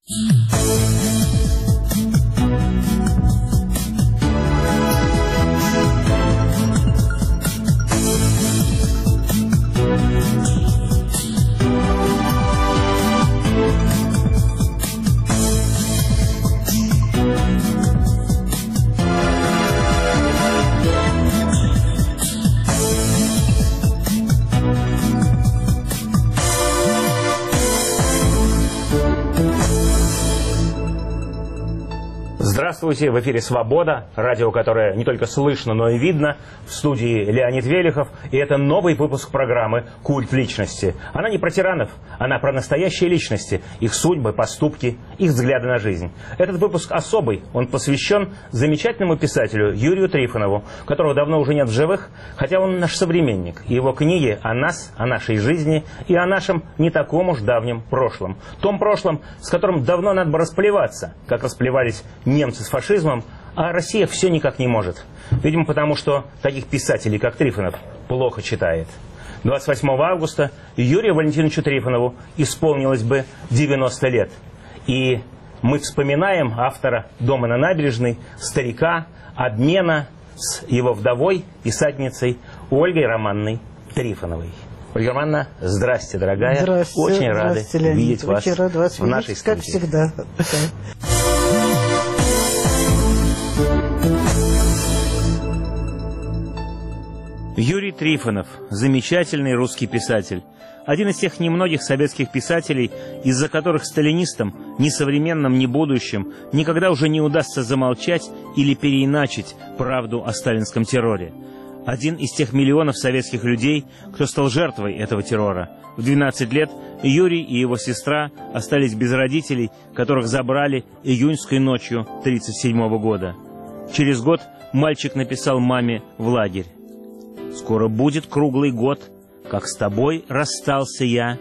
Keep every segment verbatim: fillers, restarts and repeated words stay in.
Здравствуйте, в эфире «Свобода», радио, которое не только слышно, но и видно. В студии Леонид Велихов, и это новый выпуск программы «Культ личности». Она не про тиранов, она про настоящие личности, их судьбы, поступки, их взгляды на жизнь. Этот выпуск особый, он посвящен замечательному писателю Юрию Трифонову, которого давно уже нет в живых, хотя он наш современник. И его книги о нас, о нашей жизни и о нашем не таком уж давнем прошлом. Том прошлом, с которым давно надо бы расплеваться, как расплевались немцы с фашизмом, а Россия все никак не может. Видимо, потому что таких писателей, как Трифонов, плохо читает. двадцать восьмого августа Юрию Валентиновичу Трифонову исполнилось бы девяносто лет. И мы вспоминаем автора «Дома на набережной», старика, обмена с его вдовой, писательницей Ольгой Романной Трифоновой. Ольга Романовна, здрасте, дорогая. Здрасте, Очень рады Леонид. видеть вас, Очень рад вас в нашей видеть, как студии. всегда. Юрий Трифонов, замечательный русский писатель. Один из тех немногих советских писателей, из-за которых сталинистам, ни современным, ни будущим, никогда уже не удастся замолчать или переиначить правду о сталинском терроре. Один из тех миллионов советских людей, кто стал жертвой этого террора. В двенадцать лет Юрий и его сестра остались без родителей, которых забрали июньской ночью тысяча девятьсот тридцать седьмого года. Через год мальчик написал маме в лагерь: «Скоро будет круглый год, как с тобой расстался я.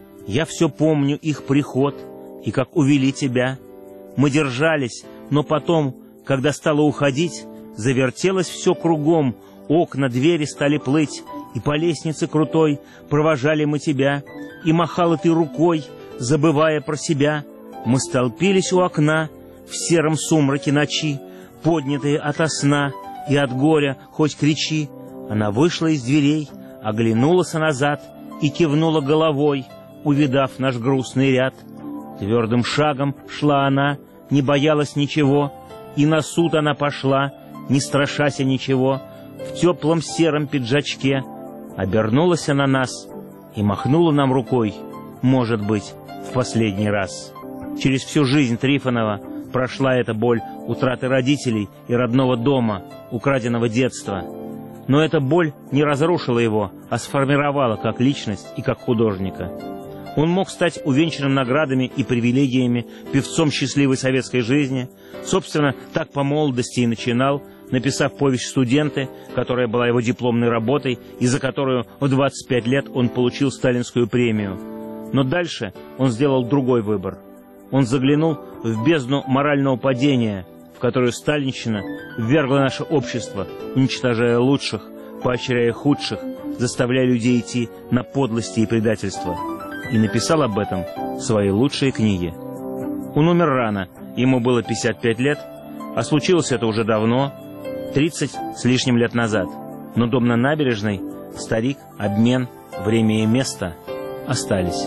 Я все помню их приход и как увели тебя. Мы держались, но потом, когда стало уходить, завертелось все кругом, окна, двери стали плыть, и по лестнице крутой провожали мы тебя, и махала ты рукой, забывая про себя. Мы столпились у окна в сером сумраке ночи, поднятые ото сна и от горя хоть кричи». Она вышла из дверей, оглянулась назад и кивнула головой, увидав наш грустный ряд. Твердым шагом шла она, не боялась ничего, и на суд она пошла, не страшася ничего, в теплом сером пиджачке. Обернулась она на нас и махнула нам рукой, может быть, в последний раз. Через всю жизнь Трифонова прошла эта боль утраты родителей и родного дома, украденного детства. Но эта боль не разрушила его, а сформировала как личность и как художника. Он мог стать увенчанным наградами и привилегиями, певцом счастливой советской жизни. Собственно, так по молодости и начинал, написав повесть «Студенты», которая была его дипломной работой, и за которую в двадцать пять лет он получил сталинскую премию. Но дальше он сделал другой выбор. Он заглянул в бездну морального падения, в которую сталинщина ввергла наше общество, уничтожая лучших, поощряя худших, заставляя людей идти на подлости и предательство. И написал об этом свои лучшие книги. Он умер рано, ему было пятьдесят пять лет, а случилось это уже давно, тридцать с лишним лет назад. Но дом на набережной, старик, обмен, время и место остались.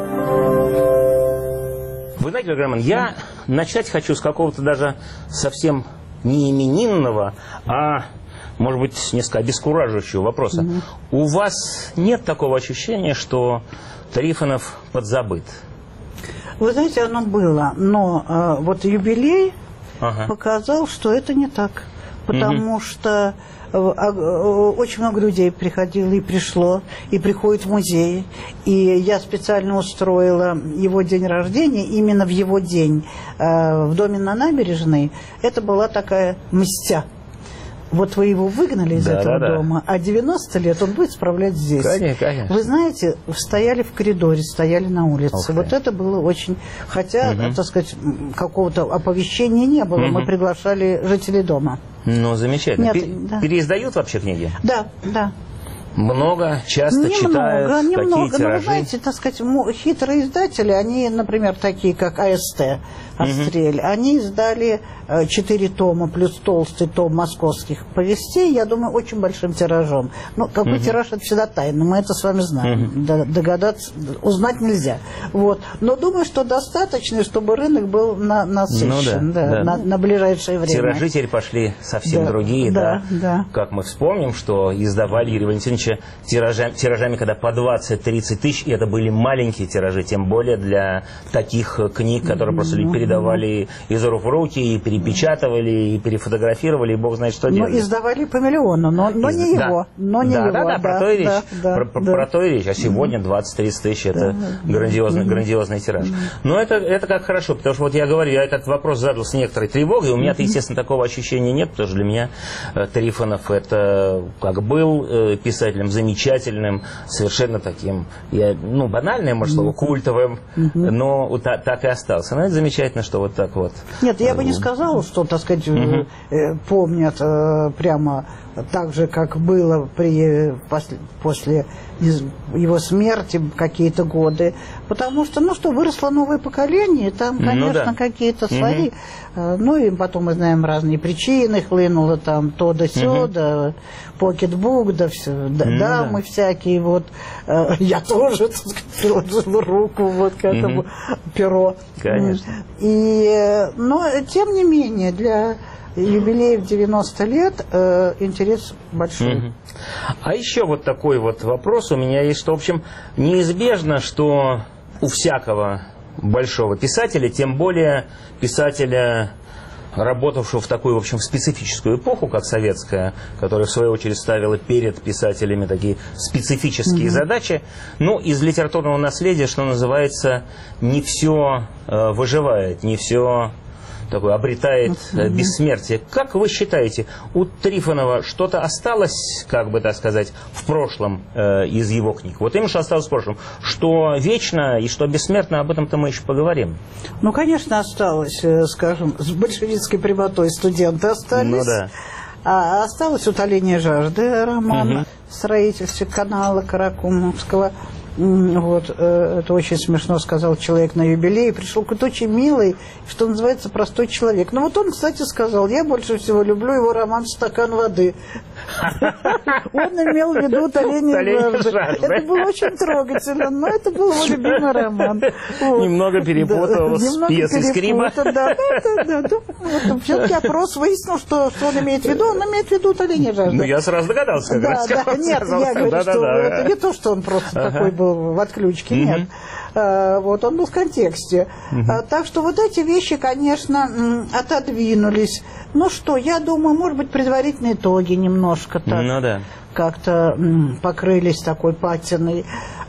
Вы знаете, Герман, я начать хочу с какого-то даже совсем не именинного, а, может быть, несколько обескураживающего вопроса. Mm-hmm. У вас нет такого ощущения, что Трифонов подзабыт? Вы знаете, оно было, но э, вот юбилей ага. показал, что это не так. Потому угу. что э, э, очень много людей приходило и пришло, и приходит в музей. И я специально устроила его день рождения именно в его день э, в доме на набережной. Это была такая мстя. Вот вы его выгнали из да, этого да, дома, да. а девяносто лет он будет справлять здесь. Конечно, конечно. Вы знаете, стояли в коридоре, стояли на улице. Вот это было очень... Хотя, угу. так сказать, какого-то оповещения не было. Угу. Мы приглашали жителей дома. Ну, замечательно. Нет, Пер... да. Переиздают вообще книги? Да, да. Много, часто немного, читают, какие немного. тиражи? Но вы знаете, так сказать, хитрые издатели, они, например, такие, как АСТ, Острель, угу. они издали четыре тома плюс толстый том московских повестей, я думаю, очень большим тиражом. Ну, какой угу. тираж, это всегда тайна, мы это с вами знаем. Угу. Догадаться, узнать нельзя. Вот. Но думаю, что достаточно, чтобы рынок был на, насыщен, ну, да, да, да. На, на ближайшее время. Тиражи теперь пошли совсем да, другие, да, да, да. Как мы вспомним, что издавали Юрия Валентиновича тиражами, тиражами, когда по двадцать-тридцать тысяч, и это были маленькие тиражи, тем более для таких книг, которые просто передавали из рук в руки, и перепечатывали, и перефотографировали, и бог знает, что делали. Ну, издавали по миллиону, но, но не да. его. Но не да, его. да, да, да, про то и речь. Да, да, про, да. про то и речь. А сегодня двадцать-тридцать тысяч, это да, грандиозный, да. грандиозный тираж. Но это, это как хорошо, потому что вот я говорю, я этот вопрос задал с некоторой тревогой, у меня-то, естественно, такого ощущения нет, потому что для меня э, Трифонов это как был э, писателем замечательным, совершенно таким, я, ну, банальное, может, слово, культовым, но та, так и остался. Но это замечательно, что вот так вот. Нет, я бы не сказала, что, так сказать, uh-huh. э, помнят э, прямо так же, как было при, после, после его смерти какие-то годы. Потому что, ну что, выросло новое поколение, там, конечно, ну, да. какие-то свои. Uh-huh. Ну и потом мы знаем разные причины, хлынуло там то да сё, uh-huh. да, покетбук, да, все, да, uh-huh. дамы всякие, вот. Э, я тоже, так сказать, приложила руку вот к этому uh-huh. перо. Конечно. И, но, тем не менее, для юбилеев девяносто лет э, интерес большой. Mm-hmm. А еще вот такой вот вопрос у меня есть, что, в общем, неизбежно, что у всякого большого писателя, тем более писателя, работавшего в такую, в общем, специфическую эпоху, как советская, которая, в свою очередь, ставила перед писателями такие специфические mm-hmm. задачи, ну, из литературного наследия, что называется, не все э, выживает, не все... такой обретает uh-huh. бессмертие. Как вы считаете, у Трифонова что-то осталось, как бы так сказать, в прошлом э, из его книг? Вот именно что осталось в прошлом. Что вечно и что бессмертно, об этом-то мы еще поговорим. Ну, конечно, осталось, скажем, с большевистской прямотой студенты остались. Ну да. А осталось «Утоление жажды», роман uh-huh. в строительстве канала Каракумовского. Вот, это очень смешно сказал человек на юбилее. Пришел какой-то очень милый, что называется, простой человек. Ну вот он, кстати, сказал, я больше всего люблю его роман «Стакан воды». Он имел в виду «Утоление жажды». Это было очень трогательно, но это был его любимый роман. Немного перепутал с пьесой Скриба. Да, да, да. Все-таки опрос выяснил, что он имеет в виду. Он имеет в виду «Утоление жажды». Ну, я сразу догадался, как раз. Нет, я говорю, что это не то, что он просто такой был в отключке, mm-hmm. нет. А, вот, он был в контексте. Mm-hmm. А, так что вот эти вещи, конечно, отодвинулись. Ну что, я думаю, может быть, предварительные итоги немножко так ну, да. как-то м, покрылись такой патиной.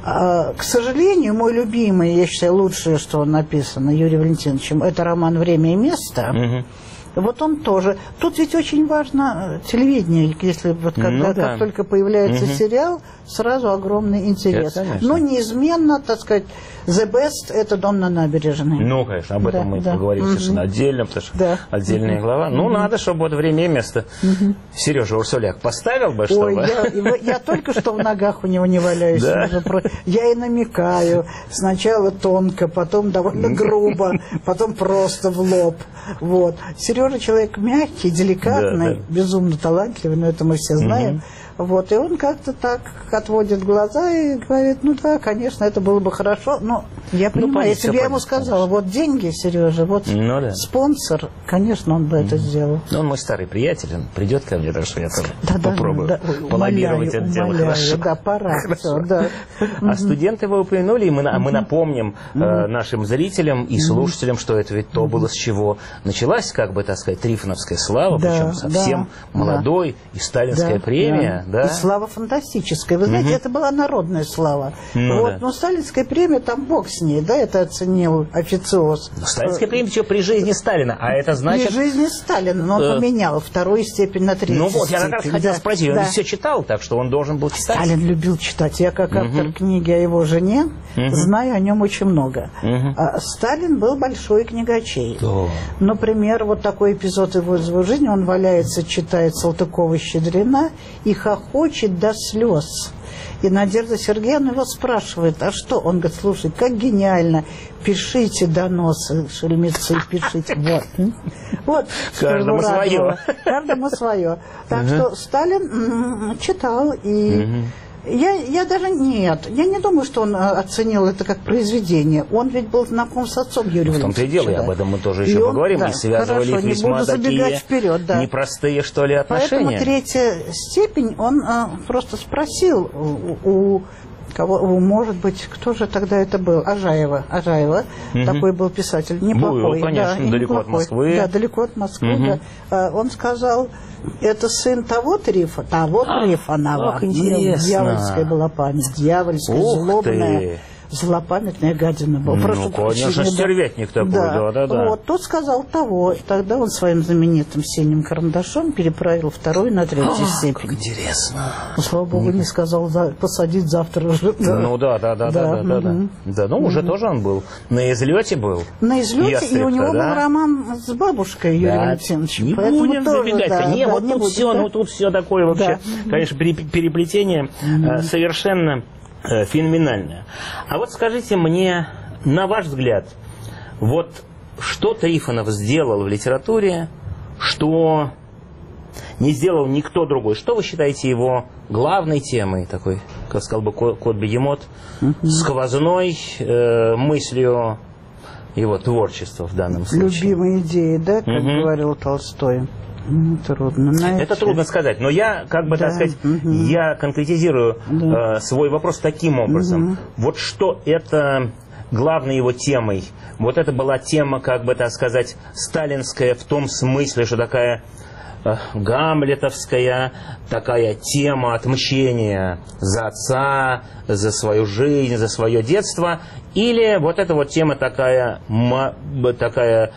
А, к сожалению, мой любимый, я считаю, лучшее, что написано Юрием Валентиновичем, это роман «Время и место». Mm-hmm. Вот он тоже. Тут ведь очень важно телевидение, если вот когда ну, да. как только появляется угу. сериал, сразу огромный интерес. Да, но неизменно, так сказать, the best это «Дом на набережной». Ну, конечно, об этом да, мы да. поговорим угу. совершенно отдельно, потому что да. отдельная угу. глава. Ну, угу. надо, чтобы вот «Время и место» угу. Сережа Урсуляк поставил бы, чтобы... Ой, я, я только что в ногах у него не валяюсь. Да? Я и намекаю. Сначала тонко, потом довольно грубо, потом просто в лоб. Вот. Сережа человек мягкий, деликатный, да, да. безумно талантливый, но это мы все знаем. Угу. Вот, и он как-то так отводит глаза и говорит, ну да, конечно, это было бы хорошо, но я понимаю, ну, если бы я ему сказала, вот деньги, Сережа, вот ну, да. спонсор, конечно, он бы mm-hmm. это сделал. Ну, он мой старый приятель, он придет ко мне, так что я тоже да, попробую да, да, полоббировать это дело. Хорошо. Да, пора. Все, да. А студенты вы упомянули, и мы, mm-hmm. мы напомним mm-hmm. э, нашим зрителям и слушателям, mm-hmm. что это ведь то было, с чего началась, как бы, так сказать, трифоновская слава, да, причем совсем да, молодой, да. и сталинская да, премия. Да. Да. И слава фантастическая. Вы знаете, угу. это была народная слава. Ну, вот, да. Но сталинская премия, там бог с ней, да, это оценил официоз. Но сталинская премия еще при жизни Сталина, а это значит... При жизни Сталина, но он э... поменял вторую степень на третью. Ну вот, я как раз да. хотел спросить, да. он все читал, так что он должен был читать. Сталин любил читать. Я как автор угу. книги о его жене угу. знаю о нем очень много. Угу. А, Сталин был большой книгачей. Да. Например, вот такой эпизод его, его жизни, он валяется, читает Салтыкова-Щедрина и хохочет хохочет до слез. И Надежда Сергеевна его спрашивает, а что? Он говорит, слушай, как гениально, пишите доносы, шельмецы, пишите. Вот. Вот. Каждому свое. Каждому свое. Так что Сталин читал и... Я, я даже нет, я не думаю, что он оценил это как произведение. Он ведь был знаком с отцом Юрия Валентиновича. В том-то и дело, и об этом мы тоже еще он, поговорим. Да, и связывали хорошо, их весьма такие вперед, да. непростые, что ли, отношения. Поэтому третья степень он а, просто спросил у, у кого, у, может быть, кто же тогда это был? Ажаева. Ажаева, угу. Такой был писатель, неплохой. Был, конечно, да, далеко неплохой. от Москвы. Да, далеко от Москвы, угу. да. А, он сказал... Это сын того Трифона, того Трифонова. Ах, интересно. Дьявольская была память, дьявольская, Ух злобная, ты. Злопамятная гадина была. Ну, Прошу конечно, стервятник такой, да, да, да. Вот, тот сказал того. Тогда он своим знаменитым синим карандашом переправил вторую на третью Ах, степень. Как интересно. Ну, слава богу, не сказал за, посадить завтра уже. Да. Ну да, да, да, да, да, да, да. Угу. Да, ну уже тоже он был. На излете был. На излете, Ястреб-то, и у него да? был роман с бабушкой Юрием да. Валентиновичем. Не будем забегать. Да, не, да, вот не тут будем, все, да? ну тут все такое вообще, да. Конечно, переплетение mm-hmm. совершенно э, феноменальное. А вот скажите мне, на ваш взгляд, вот что Трифонов сделал в литературе, что не сделал никто другой? Что вы считаете его главной темой, такой, как сказал бы кот-бегемот, mm-hmm. сквозной э, мыслью его творчества в данном случае? Любимые идеи, да, как mm-hmm. говорил Толстой. Ну, трудно. Знаете. Это трудно сказать, но я, как бы, да. так сказать, угу. я конкретизирую да. э, свой вопрос таким образом. Угу. Вот что это главной его темой? Вот это была тема, как бы, так сказать, сталинская в том смысле, что такая э, гамлетовская, такая тема отмщения за отца, за свою жизнь, за свое детство, или вот эта вот тема такая, ма, такая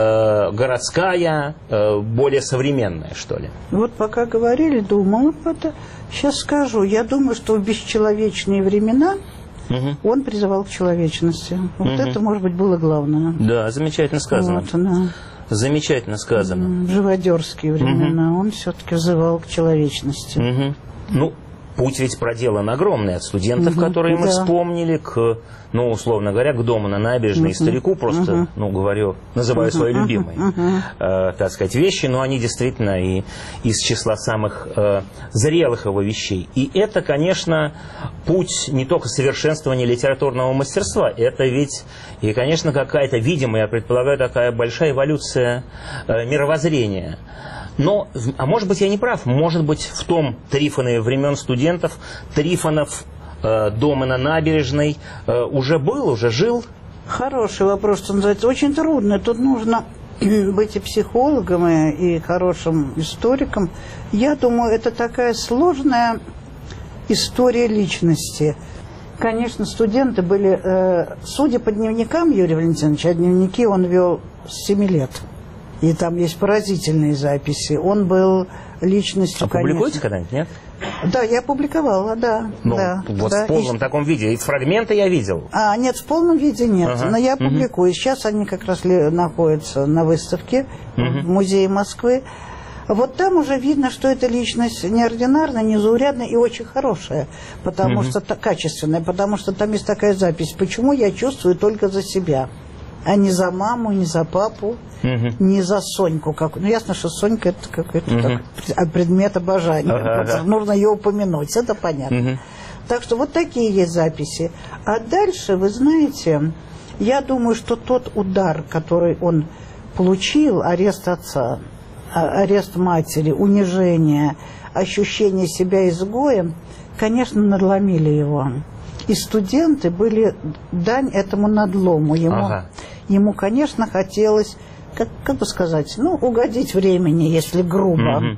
городская, более современная, что ли? Вот пока говорили, думала, это сейчас скажу. Я думаю, что в бесчеловечные времена угу. он призывал к человечности. Вот угу. это, может быть, было главное. Да, замечательно сказано. Вот, да. Замечательно сказано. В живодерские времена угу. он все-таки взывал к человечности. Угу. Ну, путь ведь проделан огромный от студентов, угу, которые мы да. вспомнили, к, ну, условно говоря, к дому на набережной, угу, старику просто, угу. ну, говорю, называю угу, свои угу, любимые, угу. э, так сказать, вещи, но они действительно и из числа самых э, зрелых его вещей. И это, конечно, путь не только совершенствования литературного мастерства, это ведь и, конечно, какая-то, видимо, я предполагаю, такая большая эволюция э, мировоззрения. Но, а может быть, я не прав, может быть, в том Трифонове времен студентов, Трифонов э, дома на набережной э, уже был, уже жил? Хороший вопрос, что называется. Очень трудно. Тут нужно быть и психологом, и, и хорошим историком. Я думаю, это такая сложная история личности. Конечно, студенты были, э, судя по дневникам Юрия Валентиновича, дневники он вел с семи лет. И там есть поразительные записи. Он был личностью, а публикуете конечно. когда-нибудь, нет? Да, я публиковала, да. Ну, да вот да. в полном и... таком виде. И фрагменты я видел. А, нет, в полном виде нет. Ага. Но я публикую. Угу. Сейчас они как раз находятся на выставке угу. в музее Москвы. Вот там уже видно, что эта личность неординарная, незаурядная и очень хорошая, потому угу. что качественная, потому что там есть такая запись. Почему я чувствую только за себя, а не за маму, не за папу, угу. не за Соньку. Как... Ну, ясно, что Сонька это какой-то угу. так, предмет обожания. Ага, ага. Нужно ее упомянуть, это понятно. Угу. Так что вот такие есть записи. А дальше, вы знаете, я думаю, что тот удар, который он получил, арест отца, арест матери, унижение, ощущение себя изгоем, конечно, надломили его. И студенты были дань этому надлому. Ему, ага. ему конечно, хотелось, как, как бы сказать, ну, угодить времени, если грубо. Угу.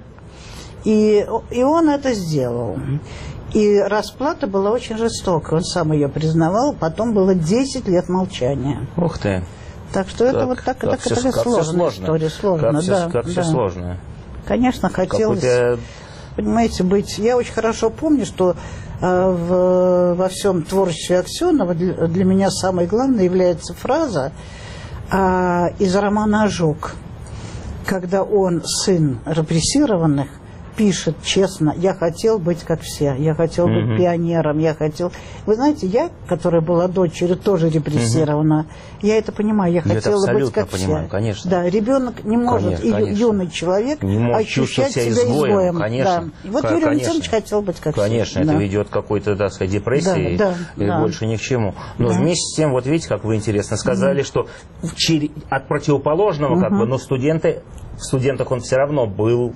И, и он это сделал. И расплата была очень жестокая. Он сам ее признавал. Потом было десять лет молчания. Ух ты. Так что так, это вот так, как так, все, такая как сложная сложно. история. Сложно, как да, все, как да. все сложно. Конечно, хотелось, тебя... понимаете, быть... Я очень хорошо помню, что э, в, во всем творчестве Аксенова для, для меня самой главной является фраза э, из романа «Ожог», когда он, сын репрессированных, пишет честно: я хотел быть как все, я хотел быть mm-hmm. пионером, я хотел... Вы знаете, я, которая была дочерью, тоже репрессирована, mm-hmm. я это понимаю, я, я хотела быть как понимаю, все. Конечно. Да, ребенок не может, конечно, и ю, юный человек, ощущать себя изгоем. изгоем. Конечно. Да. И вот Юрий Александрович хотел быть как Конечно, все. это да. ведет к какой-то, так сказать, депрессии, да, да, и да. больше ни к чему. Но да. вместе с тем, вот видите, как вы интересно сказали, mm-hmm. что от противоположного, mm-hmm. как бы, но студенты, в студентах он все равно был...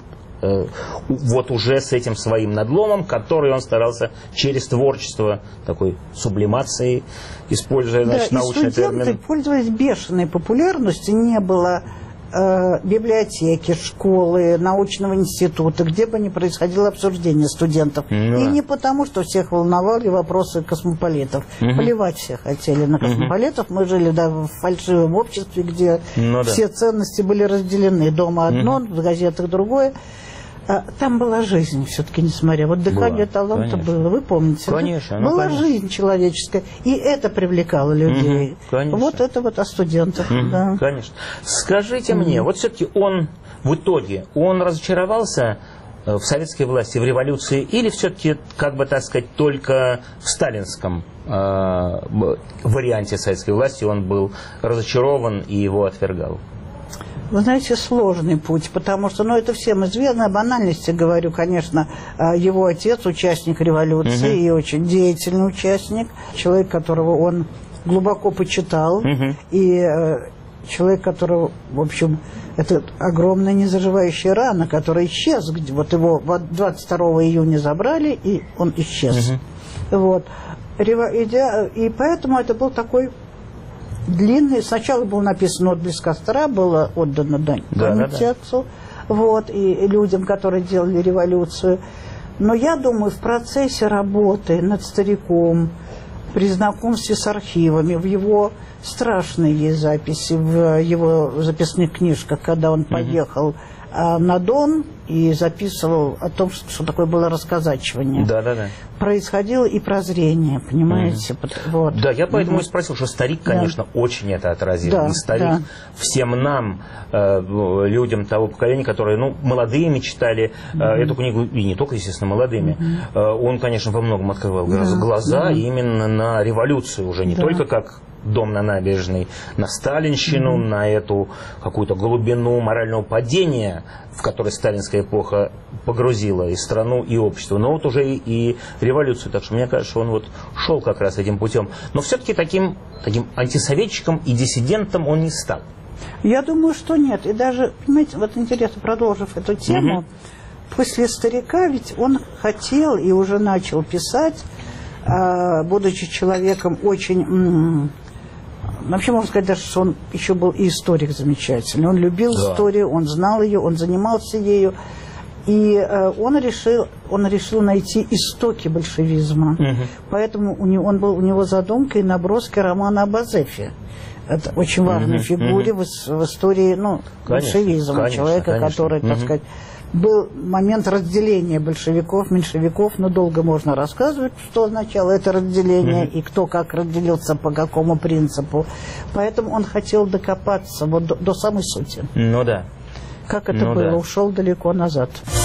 вот уже с этим своим надломом, который он старался через творчество, такой сублимации, используя, значит, да, научный термин. Студенты, пользуясь бешеной популярностью, не было э, библиотеки, школы, научного института, где бы ни происходило обсуждение студентов. Ну, и да. не потому, что всех волновали вопросы космополитов. Угу. Плевать все хотели на космополитов. Угу. Мы жили да, в фальшивом обществе, где ну, все да. ценности были разделены. Дома одно, угу. в газетах другое. Там была жизнь все-таки, несмотря. Вот дыхание была, таланта конечно. было, вы помните? Конечно. Да? Ну, была конечно. жизнь человеческая, и это привлекало людей. Угу, вот это вот о студентах. Угу, да. Конечно. Скажите угу. мне, вот все-таки он в итоге, он разочаровался в советской власти, в революции, или все-таки, как бы так сказать, только в сталинском э, варианте советской власти он был разочарован и его отвергал? Вы знаете, сложный путь, потому что, ну, это всем известно, о банальности говорю, конечно, его отец, участник революции, uh-huh. и очень деятельный участник, человек, которого он глубоко почитал, uh-huh. и э, человек, которого, в общем, это огромная незаживающая рана, которая исчез, вот его двадцать второго июня забрали, и он исчез. Uh-huh. Вот. И поэтому это был такой... длинный. Сначала был написан отблеск костра, было отдано дань памяти да, да, отцу, да. вот, и людям, которые делали революцию. Но я думаю, в процессе работы над стариком, при знакомстве с архивами, в его страшные есть записи, в его записных книжках, когда он поехал угу. на Дон и записывал о том, что такое было расказачивание. Да, да, да. Происходило и прозрение, понимаете? Mm. Вот. Да, я поэтому mm-hmm. и спросил, что старик, конечно, да. очень это отразил. Да, и старик да. всем нам, э, людям того поколения, которые, ну, молодыми читали э, mm-hmm. эту книгу, и не только, естественно, молодыми, mm-hmm. э, он, конечно, во многом открывал mm-hmm. глаза mm-hmm. именно на революцию, уже не да. только как дом на набережной, на сталинщину, mm-hmm. на эту какую-то глубину морального падения, в которой сталинская эпоха погрузила и страну, и общество, но вот уже и, и революцию. Так что мне кажется, что он вот шел как раз этим путем. Но все-таки таким, таким антисоветчиком и диссидентом он не стал. Я думаю, что нет. И даже, понимаете, вот интересно, продолжив эту тему, mm-hmm. после старика ведь он хотел и уже начал писать, будучи человеком очень... Вообще, можно сказать, даже, что он еще был и историк замечательный. Он любил да. историю, он знал ее, он занимался ею. И э, он, решил, он решил найти истоки большевизма. Угу. Поэтому у него, он был, у него задумка и наброски романа об Азефе. Это очень важной угу. фигуре угу. в, в истории ну, конечно, большевизма. Конечно, человека, конечно. который, угу. так сказать... Был момент разделения большевиков, меньшевиков, но долго можно рассказывать, что означало это разделение, mm-hmm. и кто как разделился, по какому принципу. Поэтому он хотел докопаться вот до, до самой сути. Ну да. Как это ну, было, да. ушел далеко назад.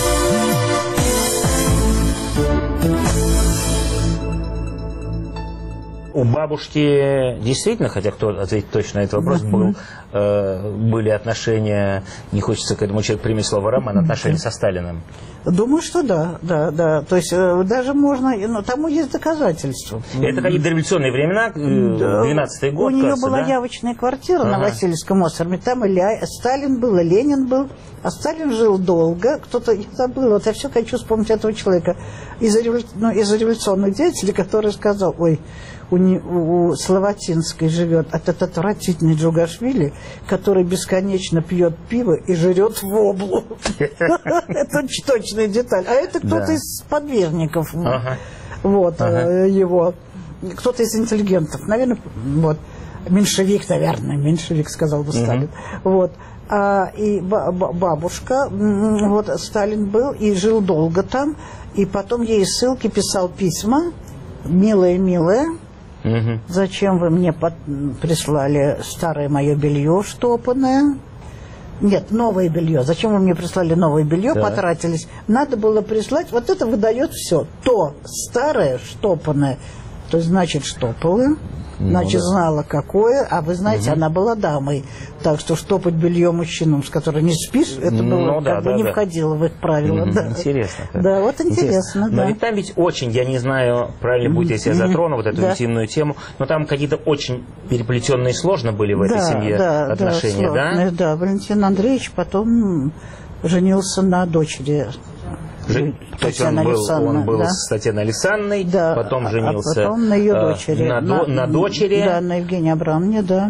У бабушки действительно, хотя кто ответит точно на этот вопрос, mm-hmm. был, э, были отношения, не хочется к этому человеку применить слово роман, отношения со Сталиным. Думаю, что да, да, да. То есть э, даже можно, ну, тому есть доказательства. Это какие-то дореволюционные времена, двенадцатый год, у нее кажется, была да? явочная квартира ага. на Васильевском острове, там и Ля... Сталин был, и Ленин был. А Сталин жил долго, кто-то, я забыла, вот я все хочу вспомнить этого человека, из, револю... ну, из революционных деятелей, который сказал, ой, у, не... у Славатинской живет этот отвратительный Джугашвили, который бесконечно пьет пиво и жрет воблу. Это точная деталь. А это кто-то из подвижников, вот, его, кто-то из интеллигентов, наверное, вот, меньшевик, наверное, меньшевик, сказал бы Сталин, вот. А, и бабушка, вот Сталин был и жил долго там, и потом ей ссылки писал письма, милая, милая, угу. зачем вы мне под... прислали старое мое белье штопанное, Нет, новое белье. Зачем вы мне прислали новое белье, да. потратились? Надо было прислать, вот это выдает все. То старое, штопанное, то есть, значит, штопала, ну, значит, да. знала какое, а вы знаете, угу. она была дамой. Так что штопать белье мужчинам, с которым не спишь, это было, ну, да, как да, бы да. не входило в их правила. Угу. Да. Интересно. Как. Да, вот интересно, интересно. Да. Но ведь там ведь очень, я не знаю, правильно будет, если я затрону вот эту да. интимную тему, но там какие-то очень переплетенные сложно были в этой да, семье да, отношения, да? Да, да. Валентин Андреевич потом женился на дочери. Ж... То есть он был, он был да? с Татьяной Александровной, да. потом женился а потом на ее дочери. На, на, на дочери. Да, на Евгении Абрамовне, да.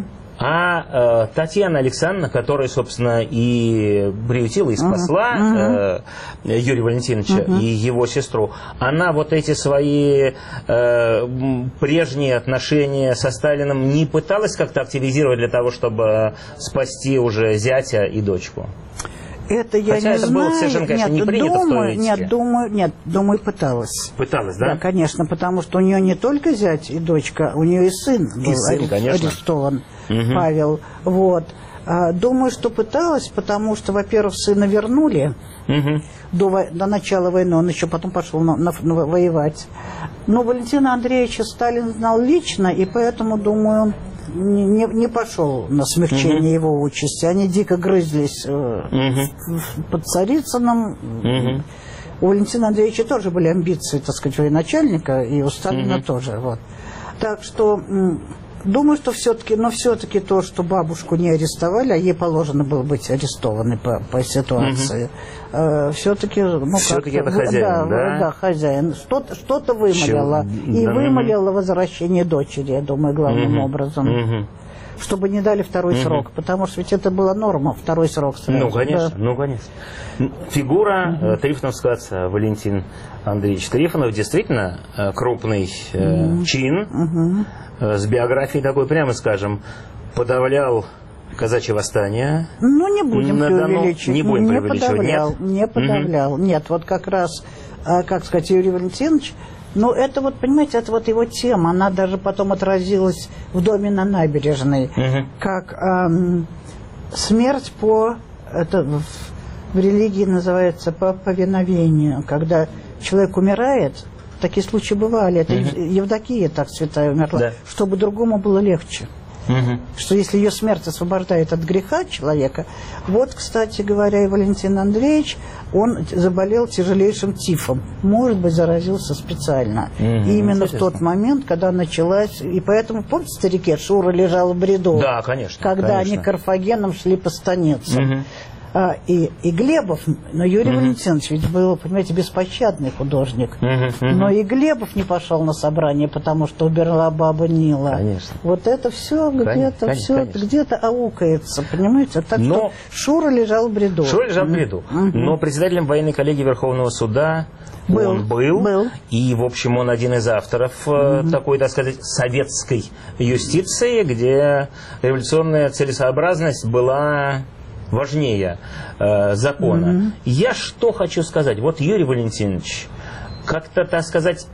А э, Татьяна Александровна, которая, собственно, и приютила, и спасла uh-huh. э, Юрия Валентиновича uh-huh. и его сестру, она вот эти свои э, прежние отношения со Сталиным не пыталась как-то активизировать для того, чтобы спасти уже зятя и дочку? Это я Хотя не это знаю. было совершенно, конечно, нет, не принято думаю, в той этике. Нет, думаю, нет, думаю, пыталась. Пыталась, да? Да, конечно, потому что у нее не только зять и дочка, у нее и сын был и сын, арест, арестован, угу. Павел. Вот. А, думаю, что пыталась, потому что, во-первых, сына вернули угу. до, до начала войны, он еще потом пошел на, на, на, воевать. Но Валентина Андреевича Сталин знал лично, и поэтому, думаю... Не, не пошел на смягчение uh-huh. его участи. Они дико грызлись э, uh-huh. под Царицыным. Uh-huh. У Валентина Андреевича тоже были амбиции, так сказать, военачальника, и у Сталина uh-huh. тоже. Вот. Так что м, думаю, что все-таки, но все-таки то, что бабушку не арестовали, а ей положено было быть арестованной по, по ситуации, uh-huh. э, все-таки... Ну, все-таки это хозяин, да? Да, да хозяин. Что-то, что-то вымолило. Чем? И да, вымолило uh-huh. возвращение дочери, я думаю, главным uh-huh. образом. Uh-huh. Чтобы не дали второй uh-huh. срок. Потому что ведь это была норма, второй срок сразу. Ну, конечно, да. ну, конечно. Фигура uh-huh. трифоновского отца Валентин Андреевич Трифонов действительно крупный uh-huh. чин. Uh-huh. С биографией такой, прямо скажем, подавлял казачье восстание. Ну, не будем преувеличивать. Не будем не преувеличивать, подавлял, нет? Не подавлял. Угу. Нет, вот как раз, как сказать, Юрий Валентинович, ну, это вот, понимаете, это вот его тема. Она даже потом отразилась в доме на набережной. Угу. Как эм, смерть по, это в, в религии называется, по повиновению. Когда человек умирает, такие случаи бывали. Это uh-huh. Евдокия так святая умерла, да. чтобы другому было легче. Uh-huh. Что если ее смерть освобождает от греха человека. Вот, кстати говоря, и Валентин Андреевич, он заболел тяжелейшим тифом. Может быть, заразился специально. Uh-huh. И именно Интересно. В тот момент, когда началась... И поэтому, помните, старики, Шура лежал в бреду. Да, конечно. Когда конечно. они Карфагеном шли по станице. Uh-huh. А, и, и Глебов, но Юрий uh-huh. Валентинович ведь был, понимаете, беспощадный художник. Uh-huh. Uh-huh. Но и Глебов не пошел на собрание, потому что убирала баба Нила. Конечно. Вот это все где-то все где-то аукается, понимаете? Так но... что Шура лежал в бреду. Шура лежал в бреду. Uh-huh. Но председателем военной коллегии Верховного суда был. он был, был. И, в общем, он один из авторов uh-huh. такой, так сказать, советской юстиции, где революционная целесообразность была... важнее э, закона. Mm-hmm. Я что хочу сказать. Вот Юрий Валентинович как-то, так сказать,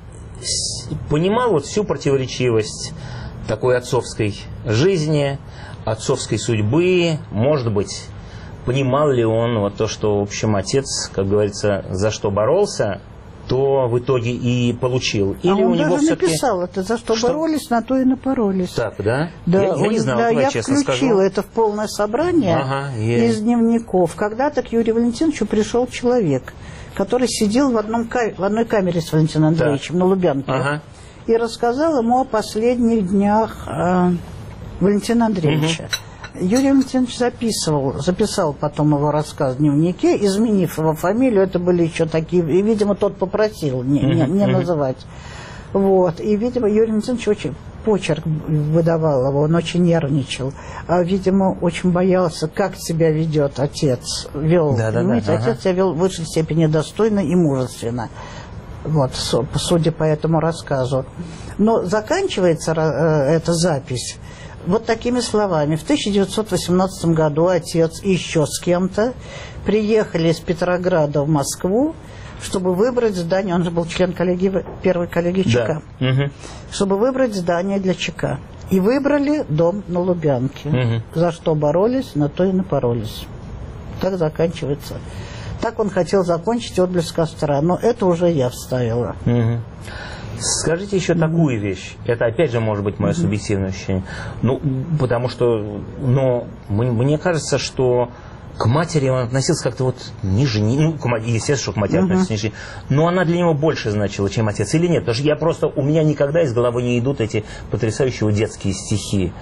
понимал вот всю противоречивость такой отцовской жизни, отцовской судьбы. Может быть, понимал ли он вот то, что, в общем, отец, как говорится, за что боролся, то в итоге и получил. Или а он у него даже все-таки... написал это, за что, что боролись, на то и напоролись. Так, да? Да, я, я не знал, да, я честно скажу. включила это в полное собрание ага, я... из дневников. Когда-то к Юрию Валентиновичу пришел человек, который сидел в, одном, в одной камере с Валентином Андреевичем на Лубянке ага. и рассказал ему о последних днях э, Валентина Андреевича. Угу. Юрий Валентинович записывал, записал потом его рассказ в дневнике, изменив его фамилию, это были еще такие, и, видимо, тот попросил не, не, не называть. Вот, и, видимо, Юрий Валентинович очень почерк выдавал его, он очень нервничал, а, видимо, очень боялся, как себя ведет отец, вел, да, понимаете, да, да, отец ага. себя вел в высшей степени достойно и мужественно. Вот, судя по этому рассказу. Но заканчивается э, эта запись вот такими словами. В тысяча девятьсот восемнадцатом году отец еще с кем-то приехали из Петрограда в Москву, чтобы выбрать здание, он же был член коллегии, первой коллегии ЧК, да. угу. чтобы выбрать здание для ЧК. И выбрали дом на Лубянке. Угу. За что боролись, на то и напоролись. Так заканчивается. Так он хотел закончить «Отблеск костра», но это уже я вставила. Угу. Скажите еще mm-hmm. такую вещь. Это, опять же, может быть, мое mm-hmm. субъективное ощущение. Ну, потому что, но мне кажется, что к матери он относился как-то вот ниже, ну, к, естественно, что к матери uh-huh. относится ниже, но она для него больше значила, чем отец, или нет? Потому что я просто, у меня никогда из головы не идут эти потрясающие детские стихи.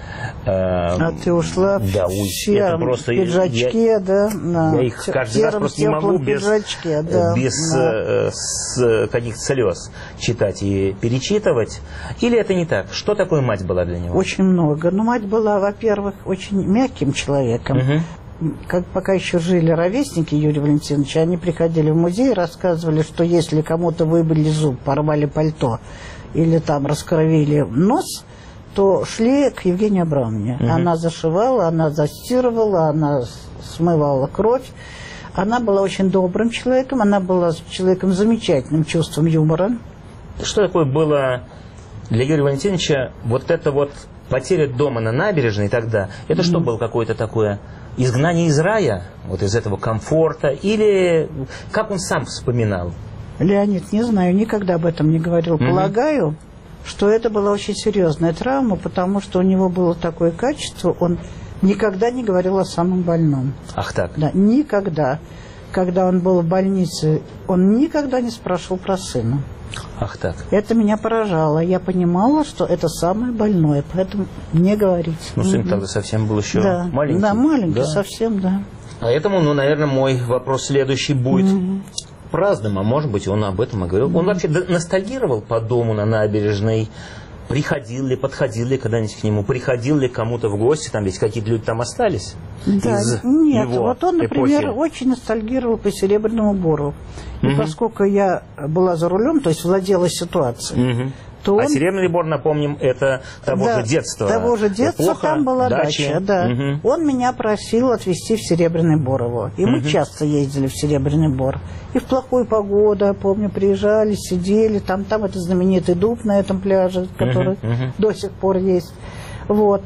А ты ушла да, в сером пиджачке, я, да? На я их каждый раз просто не могу без, да, без да. с, каких-то слез читать и перечитывать. Или это не так? Что такое мать была для него? Очень много. Ну, мать была, во-первых, очень мягким человеком. Uh-huh. Как, пока еще жили ровесники Юрия Валентиновича, они приходили в музей и рассказывали, что если кому-то выбили зуб, порвали пальто или там раскровили нос, то шли к Евгении Абрамовне. Угу. Она зашивала, она застирывала, она смывала кровь. Она была очень добрым человеком, она была человеком с замечательным чувством юмора. Что такое было для Юрия Валентиновича вот это вот потеря дома на набережной тогда? Это mm. что было какое-то такое изгнание из рая, вот из этого комфорта, или как он сам вспоминал? Леонид, не знаю, никогда об этом не говорил. Mm-hmm. Полагаю, что это была очень серьезная травма, потому что у него было такое качество, он никогда не говорил о самом больном. Ах так? Да, никогда. Когда он был в больнице, он никогда не спрашивал про сына. Ах так. Это меня поражало. Я понимала, что это самое больное, поэтому не говорить. Ну, сын mm-hmm. тогда совсем был еще да. маленький. Да, маленький да? совсем, да. Поэтому, ну, наверное, мой вопрос следующий будет mm-hmm. праздным, а может быть, он об этом и говорил. Mm-hmm. Он вообще ностальгировал по дому на набережной? Приходил ли, подходил ли когда-нибудь к нему? Приходил ли кому-то в гости? Там ведь какие-то люди там остались? Да, из нет, его вот он, например, эпохи. очень ностальгировал по Серебряному Бору. И угу. поскольку я была за рулем, то есть владела ситуацией, угу. то он... А Серебряный Бор, напомним, это того да, же детства. Того же детства, эпоха, там была дачи. дача, да. Угу. Он меня просил отвезти в Серебряный Бор его. И мы угу. часто ездили в Серебряный Бор. И в плохую погоду, я помню, приезжали, сидели. Там, там это знаменитый дуб на этом пляже, который угу. Угу. до сих пор есть. Вот.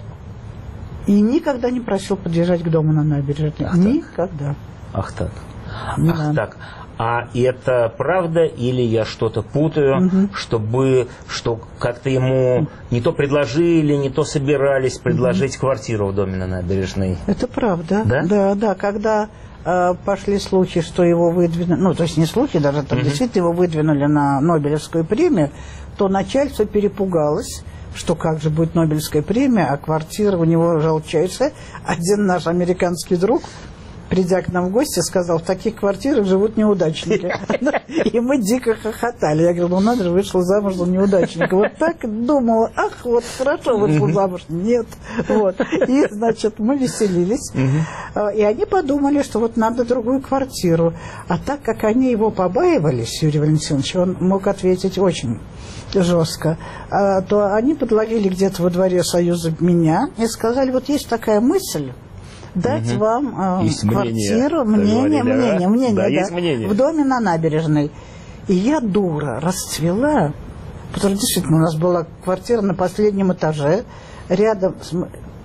И никогда не просил подъезжать к дому на набережной. Ах никогда. Ах так. Да. Ах так. А это правда или я что-то путаю, угу. чтобы что как-то ему не то предложили, не то собирались предложить угу. квартиру в доме на набережной? Это правда. Да? Да, да. Когда э, пошли слухи, что его выдвинули, ну, то есть не слухи, даже там угу. действительно его выдвинули на Нобелевскую премию, то начальство перепугалось, что как же будет Нобелевская премия, а квартира у него жалчайшая. Один наш американский друг, придя к нам в гости, сказал: в таких квартирах живут неудачники. И мы дико хохотали. Я говорю: ну надо же, вышла замуж за неудачника. Вот так думала: ах, вот хорошо вышла замуж. Нет. Вот. И, значит, мы веселились. И они подумали, что вот надо другую квартиру. А так как они его побаивались, Юрий Валентинович, он мог ответить очень жестко, то они подловили где-то во дворе Союза меня и сказали: вот есть такая мысль, дать угу. вам э, квартиру, мнение, мнение, мнение, мнение, да, да, есть мнение. В доме на набережной. И я, дура, расцвела, потому что действительно у нас была квартира на последнем этаже, рядом с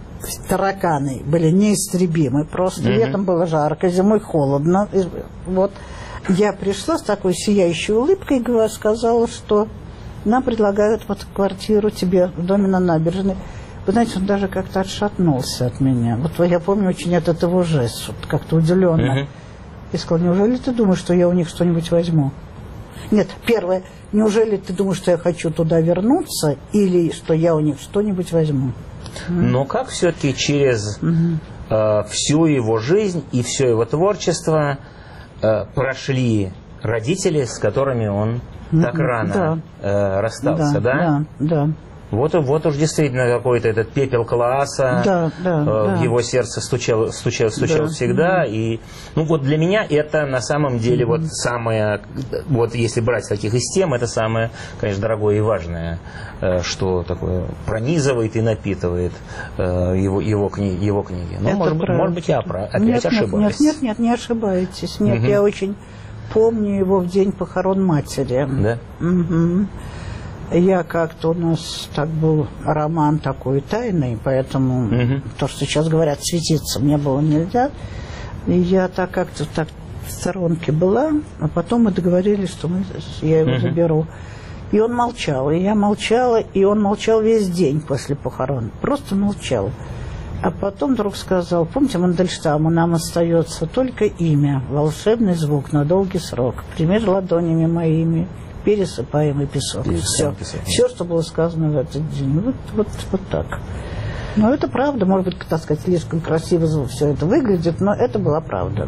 тараканы были неистребимы, просто угу. летом было жарко, зимой холодно. И, вот я пришла с такой сияющей улыбкой и сказала, что нам предлагают вот квартиру тебе в доме на набережной. Вы знаете, он даже как-то отшатнулся от меня. Вот я помню очень этот его жест, вот как-то удивленно. Uh-huh. И сказал: неужели ты думаешь, что я у них что-нибудь возьму? Нет, первое, неужели ты думаешь, что я хочу туда вернуться, или что я у них что-нибудь возьму? Но как все-таки через uh-huh. э, всю его жизнь и все его творчество э, прошли родители, с которыми он uh-huh. так рано да. э, расстался, да? Да, да. да. Вот, вот уж действительно какой-то этот пепел класса да, да, э, да. в его сердце стучал, стучал, стучал да. всегда. И, ну вот для меня это на самом деле mm-hmm. вот самое, вот если брать таких из тем, это самое, конечно, дорогое и важное, э, что такое пронизывает и напитывает э, его, его, кни, его книги. Но может, может быть я опять нет, ошибаюсь. Нет, нет, нет, не ошибаетесь. Нет, mm-hmm. я очень помню его в день похорон матери. Да? Mm-hmm. Я как-то, у нас так был роман такой тайный, поэтому угу. то, что сейчас говорят, светиться мне было нельзя. И я так как-то так в сторонке была, а потом мы договорились, что мы, я его uh-huh. заберу. И он молчал, и я молчала, и он молчал весь день после похорон. Просто молчал. А потом вдруг сказал: помните, Мандельштаму, нам остается только имя, волшебный звук на долгий срок. Пример ладонями моими, пересыпаемый песок. Все. Песок. Все, что было сказано в этот день. Вот, вот, вот так. Но это правда. Может быть, так сказать, слишком красиво все это выглядит, но это была правда.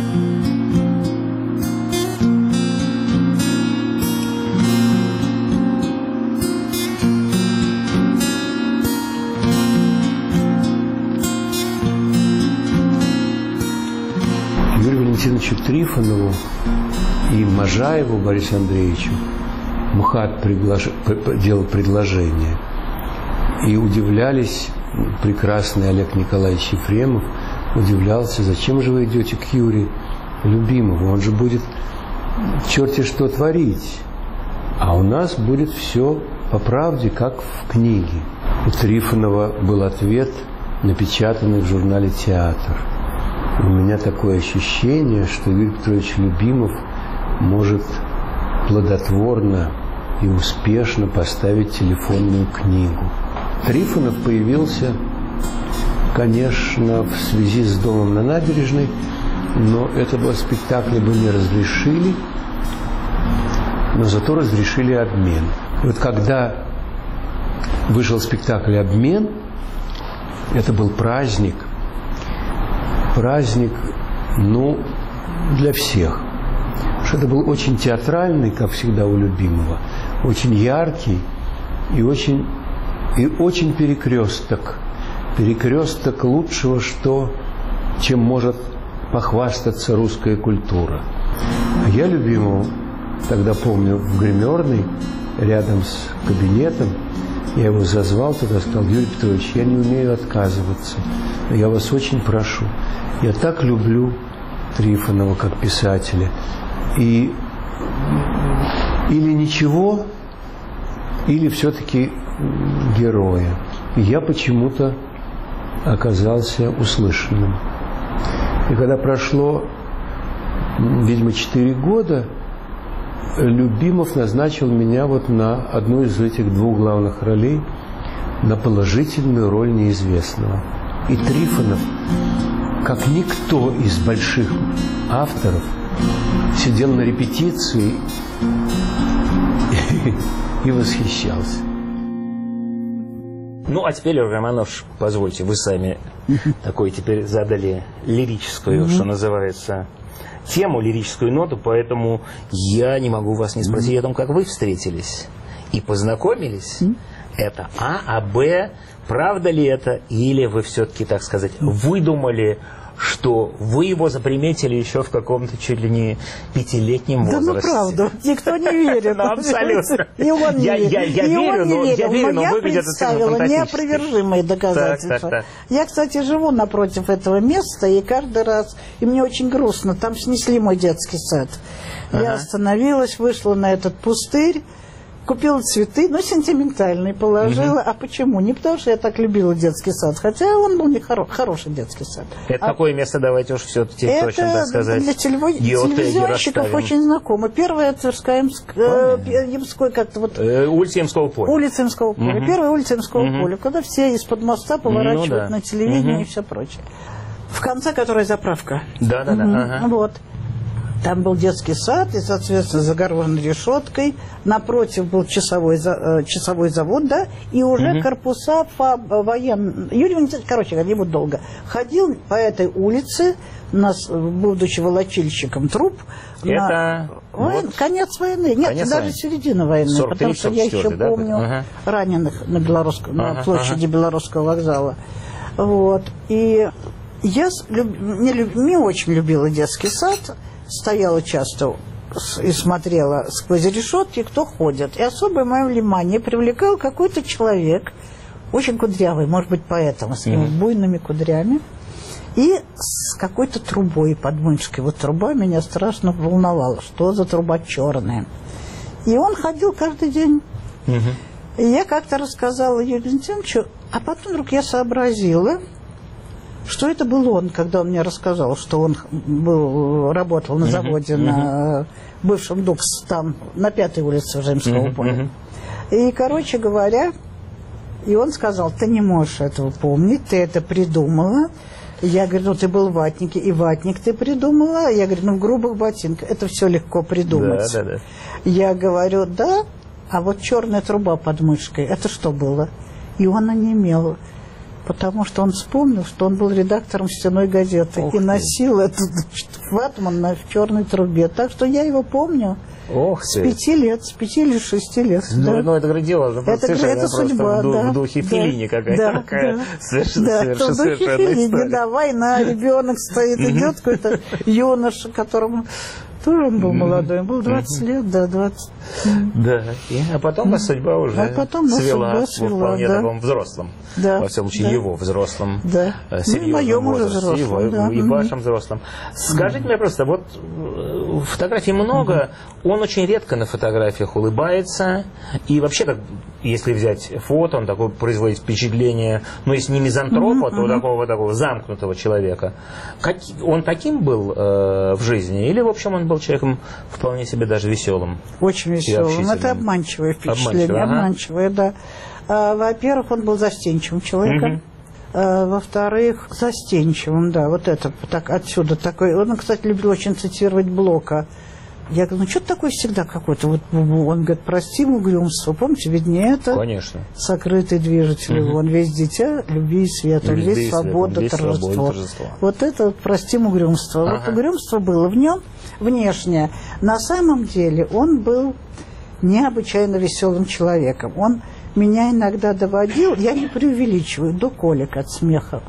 Трифонову и Можаеву Борису Андреевичу МХАТ приглаш... делал предложение. И удивлялись, прекрасный Олег Николаевич Ефремов удивлялся: зачем же вы идете к Юрию Любимову? Он же будет черти что творить. А у нас будет все по правде, как в книге. У Трифонова был ответ, напечатанный в журнале «Театр». У меня такое ощущение, что Юрий Петрович Любимов может плодотворно и успешно поставить телефонную книгу. Трифонов появился, конечно, в связи с домом на набережной, но этого спектакля бы не разрешили, но зато разрешили обмен. И вот когда вышел спектакль «Обмен», это был праздник, праздник, ну, для всех. Потому что это был очень театральный, как всегда у Любимова, очень яркий и очень, и очень перекресток. Перекресток лучшего, что, чем может похвастаться русская культура. А я Любимого тогда помню в гримерной, рядом с кабинетом, я его зазвал туда, сказал: Юрий Петрович, я не умею отказываться, я вас очень прошу. Я так люблю Трифонова как писателя. И или ничего, или все-таки героя. И я почему-то оказался услышанным. И когда прошло, видимо, четыре года, Любимов назначил меня вот на одну из этих двух главных ролей, на положительную роль неизвестного. И Трифонов, как никто из больших авторов, сидел на репетиции и, и восхищался. Ну, а теперь, Романович, позвольте, вы сами такой теперь задали лирическую, что называется, тему, лирическую ноту, поэтому я не могу вас не спросить о том, как вы встретились и познакомились. Это А, а Б, правда ли это, или вы все-таки, так сказать, выдумали, что вы его заприметили еще в каком-то чуть ли не пятилетнем возрасте? Да, ну правда, никто не верит. Ну, абсолютно. И он не верит. Я верю, но я представила неопровержимые доказательства. Я, кстати, живу напротив этого места, и каждый раз, и мне очень грустно, там снесли мой детский сад. Я остановилась, вышла на этот пустырь, купила цветы, но сентиментальные, положила. Угу. А почему? Не потому, что я так любила детский сад, хотя он был не хоро хороший детский сад. Это а какое место, давайте уж все-таки точно так сказать? Это для телевизионщиков очень знакомо. Первая Тверская, Ямской как-то вот... Э, улица Ямского поля. Улица Ямского поля. Угу. Первая улица Ямского угу. поля, когда все из-под моста поворачивают ну, да. на телевидение угу. и все прочее. В конце которой заправка. Да-да-да. Угу. Ага. Вот. Там был детский сад, и, соответственно, загорожен решеткой. Напротив был часовой, э, часовой завод, да, и уже угу. корпуса военные. Юрий Валентинович, короче говоря, его долго ходил по этой улице, нас, будучи волочильщиком труп. Это на... Войн... вот... конец войны. Нет, конец даже войны. Середина войны. Потому что я еще да? помню ага. раненых на, Белорусском, ага, на площади ага. Белорусского вокзала. Вот. И я люб... не, люб... не очень любила детский сад. Стояла часто и смотрела сквозь решетки, кто ходит. И особое мое внимание привлекал какой-то человек, очень кудрявый, может быть, поэтому, с mm-hmm. буйными кудрями, и с какой-то трубой под мышкой. Вот труба меня страшно волновала, что за труба черная. И он ходил каждый день. Mm-hmm. И я как-то рассказала Юрию Валентиновичу, а потом вдруг я сообразила, что это был он, когда он мне рассказал, что он был, работал на заводе, uh-huh, на uh-huh. бывшем Дукс, там, на пятой улице Женского uh-huh, поля. Uh-huh. И, короче говоря, и он сказал, ты не можешь этого помнить, ты это придумала. Я говорю, ну ты был в ватнике, и ватник ты придумала. Я говорю, ну в грубых ботинках это все легко придумать. Да, да, да. Я говорю, да, а вот черная труба под мышкой, это что было? И он онемел, потому что он вспомнил, что он был редактором «Стеной газеты» Ох и носил ты. этот значит, ватман на, в черной трубе. Так что я его помню. Ох с ты. пяти лет, с пяти или шести лет. Ну, да. ну это грандиозно. Это, это судьба, в, да. в духе да, Феллини какая-то да, такая да, совершенно, да, совершенно, в духе Феллини, история. да, война, ребенок стоит, идет какой-то юноша, которому тоже он был молодой, он был двадцать лет, да, двадцать. Да, и, а потом вас судьба уже а потом свела, судьба свела вполне да. таком взрослом, да, во всяком случае да. его взрослом, да. серьезном ну, возрасте, взрослом, его, да. и вашем взрослом. Скажите мне просто, вот фотографий много, угу. он очень редко на фотографиях улыбается, и вообще, так, если взять фото, он такой производит впечатление, ну, если не мизантропа, угу, то угу. такого, такого замкнутого человека. Как, он таким был э, в жизни, или, в общем, он был человеком вполне себе даже веселым? Очень веселым. Это обманчивое впечатление. Обманчивое, ага. обманчивое да. А, во-первых, он был застенчивым человеком. Угу. А, во-вторых, застенчивым, да, вот это, так, отсюда такой. Он, кстати, любил очень цитировать Блока. Я говорю, ну что ты такой всегда какой-то? Вот, он говорит, простим угрюмство. Помните, ведь не это? Конечно. Сокрытый движитель. Угу. Он весь дитя, любви и света, любви весь свобода, торжество. Вот это вот простим угрюмство. Ага. Вот угрюмство было в нем внешне. На самом деле он был необычайно веселым человеком. Он меня иногда доводил, я не преувеличиваю, до колик от смеха.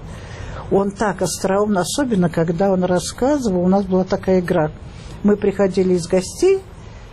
Он так остроумно, особенно когда он рассказывал, у нас была такая игра. Мы приходили из гостей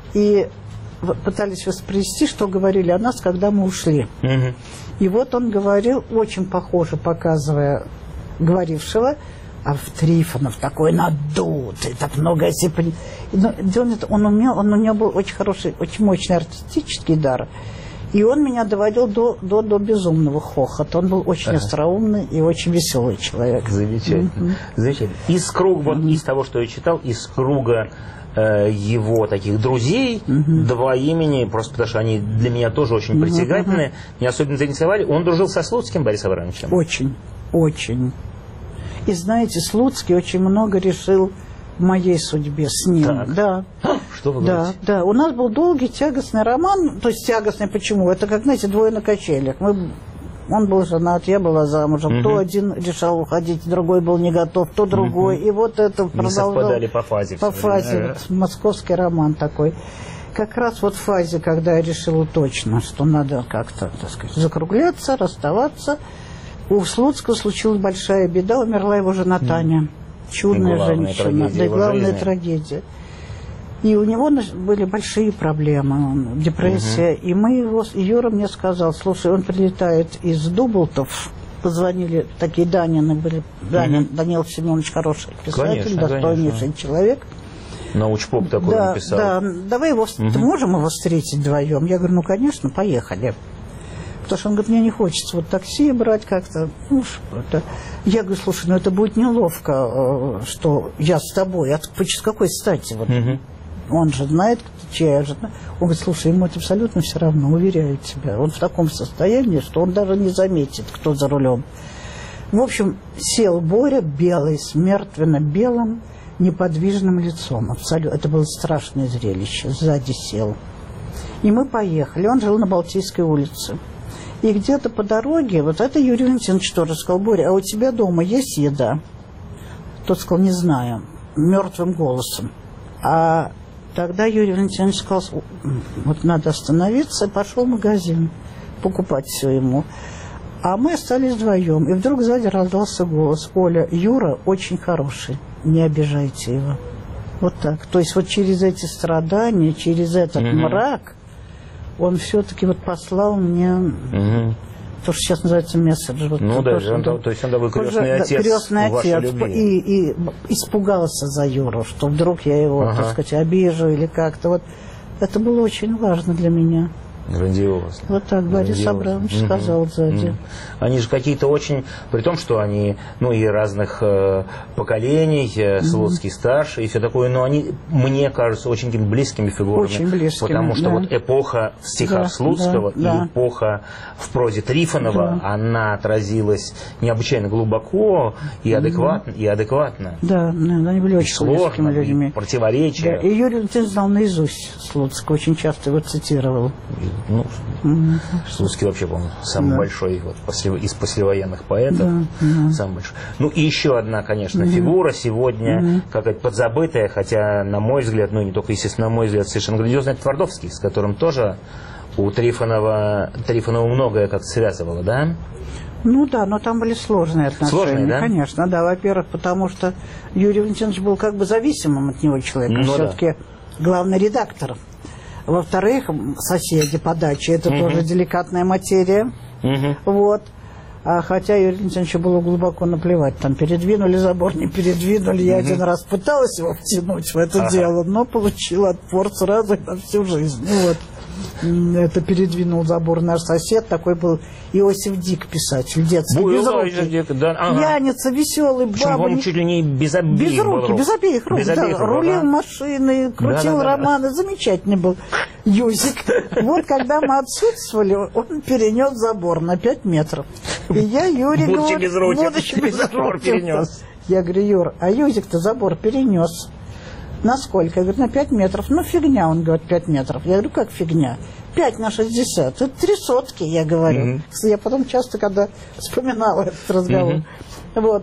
и пытались воспроизвести, что говорили о нас, когда мы ушли. Угу. И вот он говорил, очень похоже, показывая говорившего, а в Трифонов такой надутый, так много себе... Но он умел, он, у него был очень хороший, очень мощный артистический дар. И он меня доводил до, до, до безумного хохота. Он был очень ага. остроумный и очень веселый человек. Замечательно. Mm-hmm. Замечательно. Из круга, вот mm-hmm. из того, что я читал, из круга э, его таких друзей, mm-hmm. два имени, просто потому что они для меня тоже очень mm-hmm. притягательные, меня особенно заинтересовали. Он дружил со Слуцким Борисом Абрамовичем? Очень, очень. И знаете, Слуцкий очень много решил в моей судьбе с ним. Так. Да. Что вы да, говорите? Да, у нас был долгий, тягостный роман. То есть тягостный почему? Это как, знаете, двое на качелях. Мы, он был женат, я была замужем. Угу. То один решал уходить, другой был не готов, то другой. Угу. И вот это продолжалось. Не совпадали по фазе. По фазе. Вот, московский роман такой. Как раз вот в фазе, когда я решила точно, что надо как-то, так сказать, закругляться, расставаться, у Слуцкого случилась большая беда. Умерла его жена Таня. Чудная женщина. Да и главная трагедия. И у него были большие проблемы, депрессия. Угу. И мы его, Юра мне сказал, слушай, он прилетает из Дублтов. Позвонили, такие Данины были. Данин, угу. Данил Семенович хороший писатель, конечно, достойнейший конечно. человек. Научпоп такой да, написал. Да, давай его, угу. можем его встретить вдвоем? Я говорю, ну, конечно, поехали. Потому что он говорит, мне не хочется вот такси брать как-то. Ну, это... Я говорю, слушай, ну это будет неловко, что я с тобой. От с какой стати? Вот. Угу. Он же знает, чья жена. Он говорит, слушай, ему это абсолютно все равно, уверяю тебя. Он в таком состоянии, что он даже не заметит, кто за рулем. В общем, сел Боря белый, с мертвенно-белым, неподвижным лицом. Абсолютно. Это было страшное зрелище. Сзади сел. И мы поехали. Он жил на Балтийской улице. И где-то по дороге, вот это Юрий Валентинович тоже сказал, Боря, а у тебя дома есть еда? Тот сказал, не знаю, мертвым голосом. А тогда Юрий Валентинович сказал, вот надо остановиться, и пошел в магазин покупать все ему. А мы остались вдвоем, и вдруг сзади раздался голос, Оля, Юра очень хороший, не обижайте его. Вот так. То есть вот через эти страдания, через этот mm-hmm. мрак, он все-таки вот послал мне угу. то, что сейчас называется месседж. Вот ну то, да, что, он, да, то есть он такой крестный да, отец, крестный отец и, и испугался за Юру, что вдруг я его, ага. так сказать, обижу или как-то. Вот это было очень важно для меня. Грандиозно. Вот так Борис Абрамович mm-hmm. сказал сзади. Mm-hmm. Они же какие-то очень, при том, что они, ну, и разных э, поколений, э, Слуцкий mm-hmm. старший и все такое, но они, мне кажется, очень близкими фигурами. Очень близкими, потому что да. вот эпоха в стихах да, Слуцкого да, и да. эпоха в прозе Трифонова, да. она отразилась необычайно глубоко и адекватно, mm-hmm. и адекватно. Да, да, они были очень сложно, близкими людьми. Противоречия. Да, и Юрий Валентинович знал наизусть Слуцкого, очень часто его цитировал. Ну, mm-hmm. Слуцкий вообще, по-моему, самый да. большой вот, после, из послевоенных поэтов. Да, да. Самый большой. Ну и еще одна, конечно, mm-hmm. фигура сегодня, mm-hmm. какая-то подзабытая, хотя, на мой взгляд, ну и не только, естественно, на мой взгляд, совершенно грандиозный, это Твардовский, с которым тоже у Трифонова, Трифонова многое как-то связывало, да? Ну да, но там были сложные отношения. Сложные, да? Конечно, да. Во-первых, потому что Юрий Валентинович был как бы зависимым от него человеком. Ну, все-таки да. главный редактор. Во-вторых, соседи по даче, это угу. тоже деликатная материя. Угу. Вот. А хотя Юрию Валентиновичу было глубоко наплевать. Там передвинули забор, не передвинули. Я угу. один раз пыталась его втянуть в это ага. дело, но получила отпор сразу на всю жизнь. Вот. Это передвинул забор наш сосед, такой был Иосиф Дик, писатель, детский, безрукий, да, ага. пьяница, веселый, баба. Он чуть ли не без обеих без рук, без обеих рук, без да, обеих рук рулил ага. машины, крутил да, да, романы, да. замечательный был Юзик. Вот когда мы отсутствовали, он перенес забор на пять метров. И я Юре говорю, будучи безруким, я говорю, Юр, а Юзик-то забор перенес. На сколько? Я говорю, на пять метров. Ну, фигня, он говорит, пять метров. Я говорю, как фигня? пять на шестьдесят. Это три сотки, я говорю. Mm-hmm. Я потом часто, когда вспоминала этот разговор. Mm-hmm. Вот.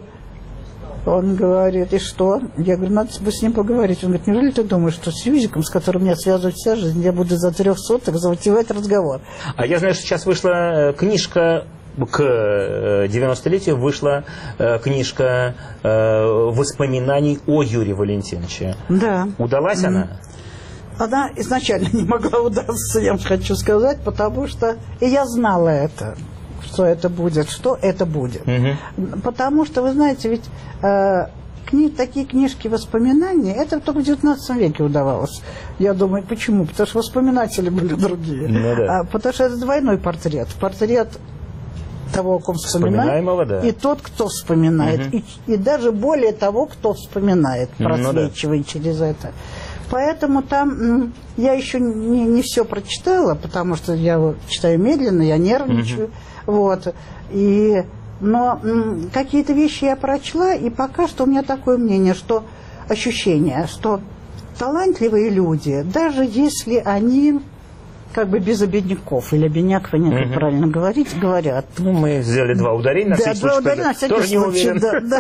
Он говорит, и что? Я говорю, надо бы с ним поговорить. Он говорит, неужели ты думаешь, что с Юзиком, с которым меня связывает вся жизнь, я буду за трех соток затевать разговор? А я знаю, что сейчас вышла книжка... К девяностолетию вышла э, книжка э, воспоминаний о Юрии Валентиновиче. Да. Удалась mm-hmm. она? Она изначально не могла удаться, я вам хочу сказать, потому что и я знала это, что это будет, что это будет. Mm-hmm. Потому что, вы знаете, ведь э, кни, такие книжки воспоминаний, это только в девятнадцатом веке удавалось. Я думаю, почему? Потому что воспоминатели были другие. Mm-hmm. а, потому что это двойной портрет. Портрет того, кого вспоминает, да. и тот, кто вспоминает, угу. и, и даже более того, кто вспоминает, просвечивая ну, да. через это. Поэтому там я еще не, не все прочитала, потому что я читаю медленно, я нервничаю, угу. вот, и, но какие-то вещи я прочла, и пока что у меня такое мнение, что ощущение, что талантливые люди, даже если они... как бы без обедняков, или обедняк, вы не как угу. правильно говорить, говорят. Ну, мы сделали два ударения на да, всякий два случай, ударения, на всякий тоже случай, не уверен. Да,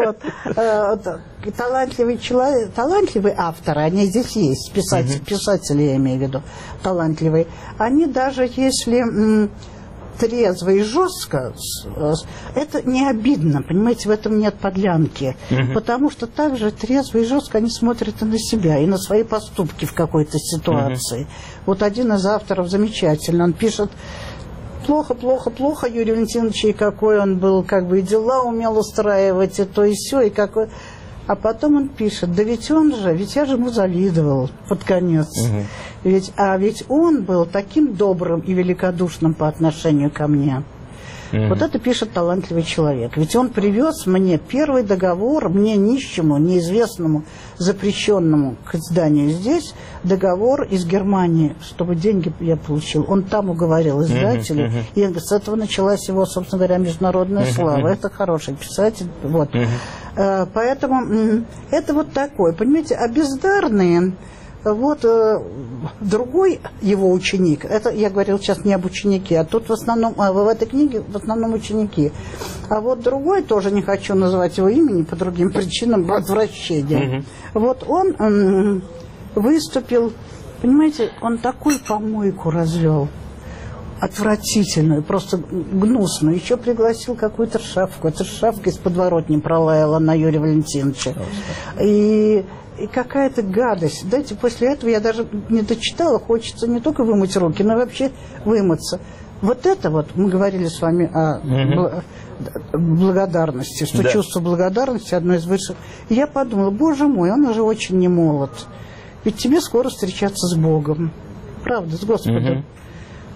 да, вот. Талантливый человек, талантливые авторы, они здесь есть, писатели, угу. писатели я имею в виду, талантливые, они даже если... трезво и жестко, это не обидно, понимаете, в этом нет подлянки, угу. потому что также трезво и жестко они смотрят и на себя, и на свои поступки в какой-то ситуации. Угу. Вот один из авторов замечательно, он пишет, плохо, плохо, плохо Юрий Валентинович, и какой он был, как бы и дела умел устраивать, и то, и сё, и какой... А потом он пишет, да ведь он же, ведь я же ему завидовал под конец. Угу. Ведь, а ведь он был таким добрым и великодушным по отношению ко мне. Угу. Вот это пишет талантливый человек. Ведь он привез мне первый договор, мне нищему, неизвестному, запрещенному к изданию здесь, договор из Германии, чтобы деньги я получил. Он там уговорил издателя, угу. и с этого началась его, собственно говоря, международная угу. слава. Это хороший писатель. Вот. Угу. Поэтому это вот такое, понимаете, а бездарные, вот другой его ученик, это я говорил сейчас не об ученике, а тут в основном, а в этой книге в основном ученики, а вот другой, тоже не хочу называть его имени по другим причинам отвращения, угу. вот он выступил, понимаете, он такую помойку развел, отвратительную, просто гнусную. Еще пригласил какую-то ршавку. Эта ршавка из подворотни пролаяла на Юрия Валентиновича. И, и какая-то гадость. Знаете, после этого я даже не дочитала, хочется не только вымыть руки, но вообще вымыться. Вот это вот, мы говорили с вами о угу. благодарности, что да. чувство благодарности одно из высших. И я подумала, боже мой, он уже очень не молод. Ведь тебе скоро встречаться с Богом. Правда, с Господом. Угу.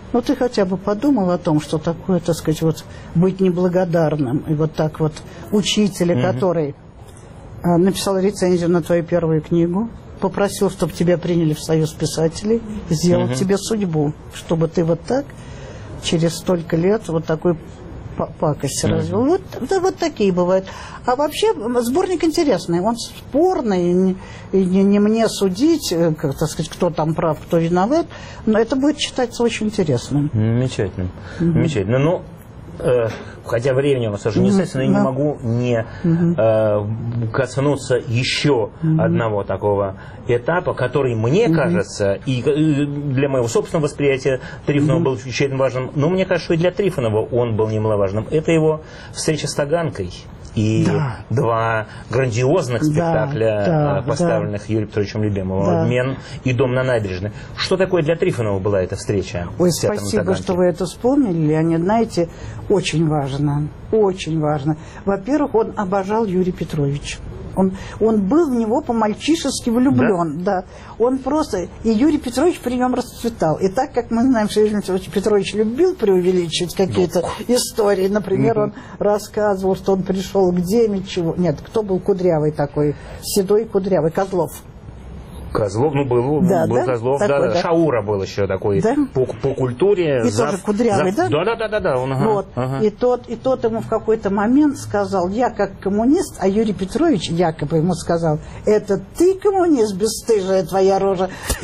Ну, ты хотя бы подумал о том, что такое, так сказать, вот быть неблагодарным. И вот так вот учителя, mm-hmm. который а, написал рецензию на твою первую книгу, попросил, чтобы тебя приняли в союз писателей, сделал mm-hmm. тебе судьбу, чтобы ты вот так через столько лет вот такой пакость mm-hmm. развел. Вот, да, вот такие бывают. А вообще сборник интересный. Он спорный, и не, и не, не мне судить, как, так сказать, кто там прав, кто виноват, но это будет читаться очень интересно. Замечательно. Mm-hmm. Замечательно. Ну, э, хотя времени у нас уже не остается, но я не могу не э, коснуться еще mm-hmm. одного такого этапа, который, мне mm-hmm. кажется, и для моего собственного восприятия Трифонова mm-hmm. был очень важным, но мне кажется, что и для Трифонова он был немаловажным. Это его встреча с Таганкой. И да. два грандиозных спектакля, да, поставленных да. Юрием Петровичем Любимовым, да. «Обмен» и «Дом на набережной». Что такое для Трифонова была эта встреча? Ой, спасибо, что вы это вспомнили, Леонид. Знаете, очень важно, очень важно. Во-первых, он обожал Юрия Петровича. Он, он был в него по-мальчишески влюблен, да? Да. Он просто... И Юрий Петрович при нем расцветал. И так как мы знаем, что Юрий Петрович любил преувеличить какие-то ну. истории. Например, mm-hmm. он рассказывал, что он пришел к Демичеву. Нет, кто был кудрявый такой? Седой кудрявый. Козлов. Козлов, ну был, да, был да? Козлов, такой, да, да. Шаура был еще такой да? по, по культуре. И зав, тоже кудрявый, зав, да? Да, да, да, да. Он, ага, вот. ага. И, тот, и тот ему в какой-то момент сказал, я как коммунист, а Юрий Петрович якобы ему сказал, это ты коммунист, бесстыжая твоя рожа. И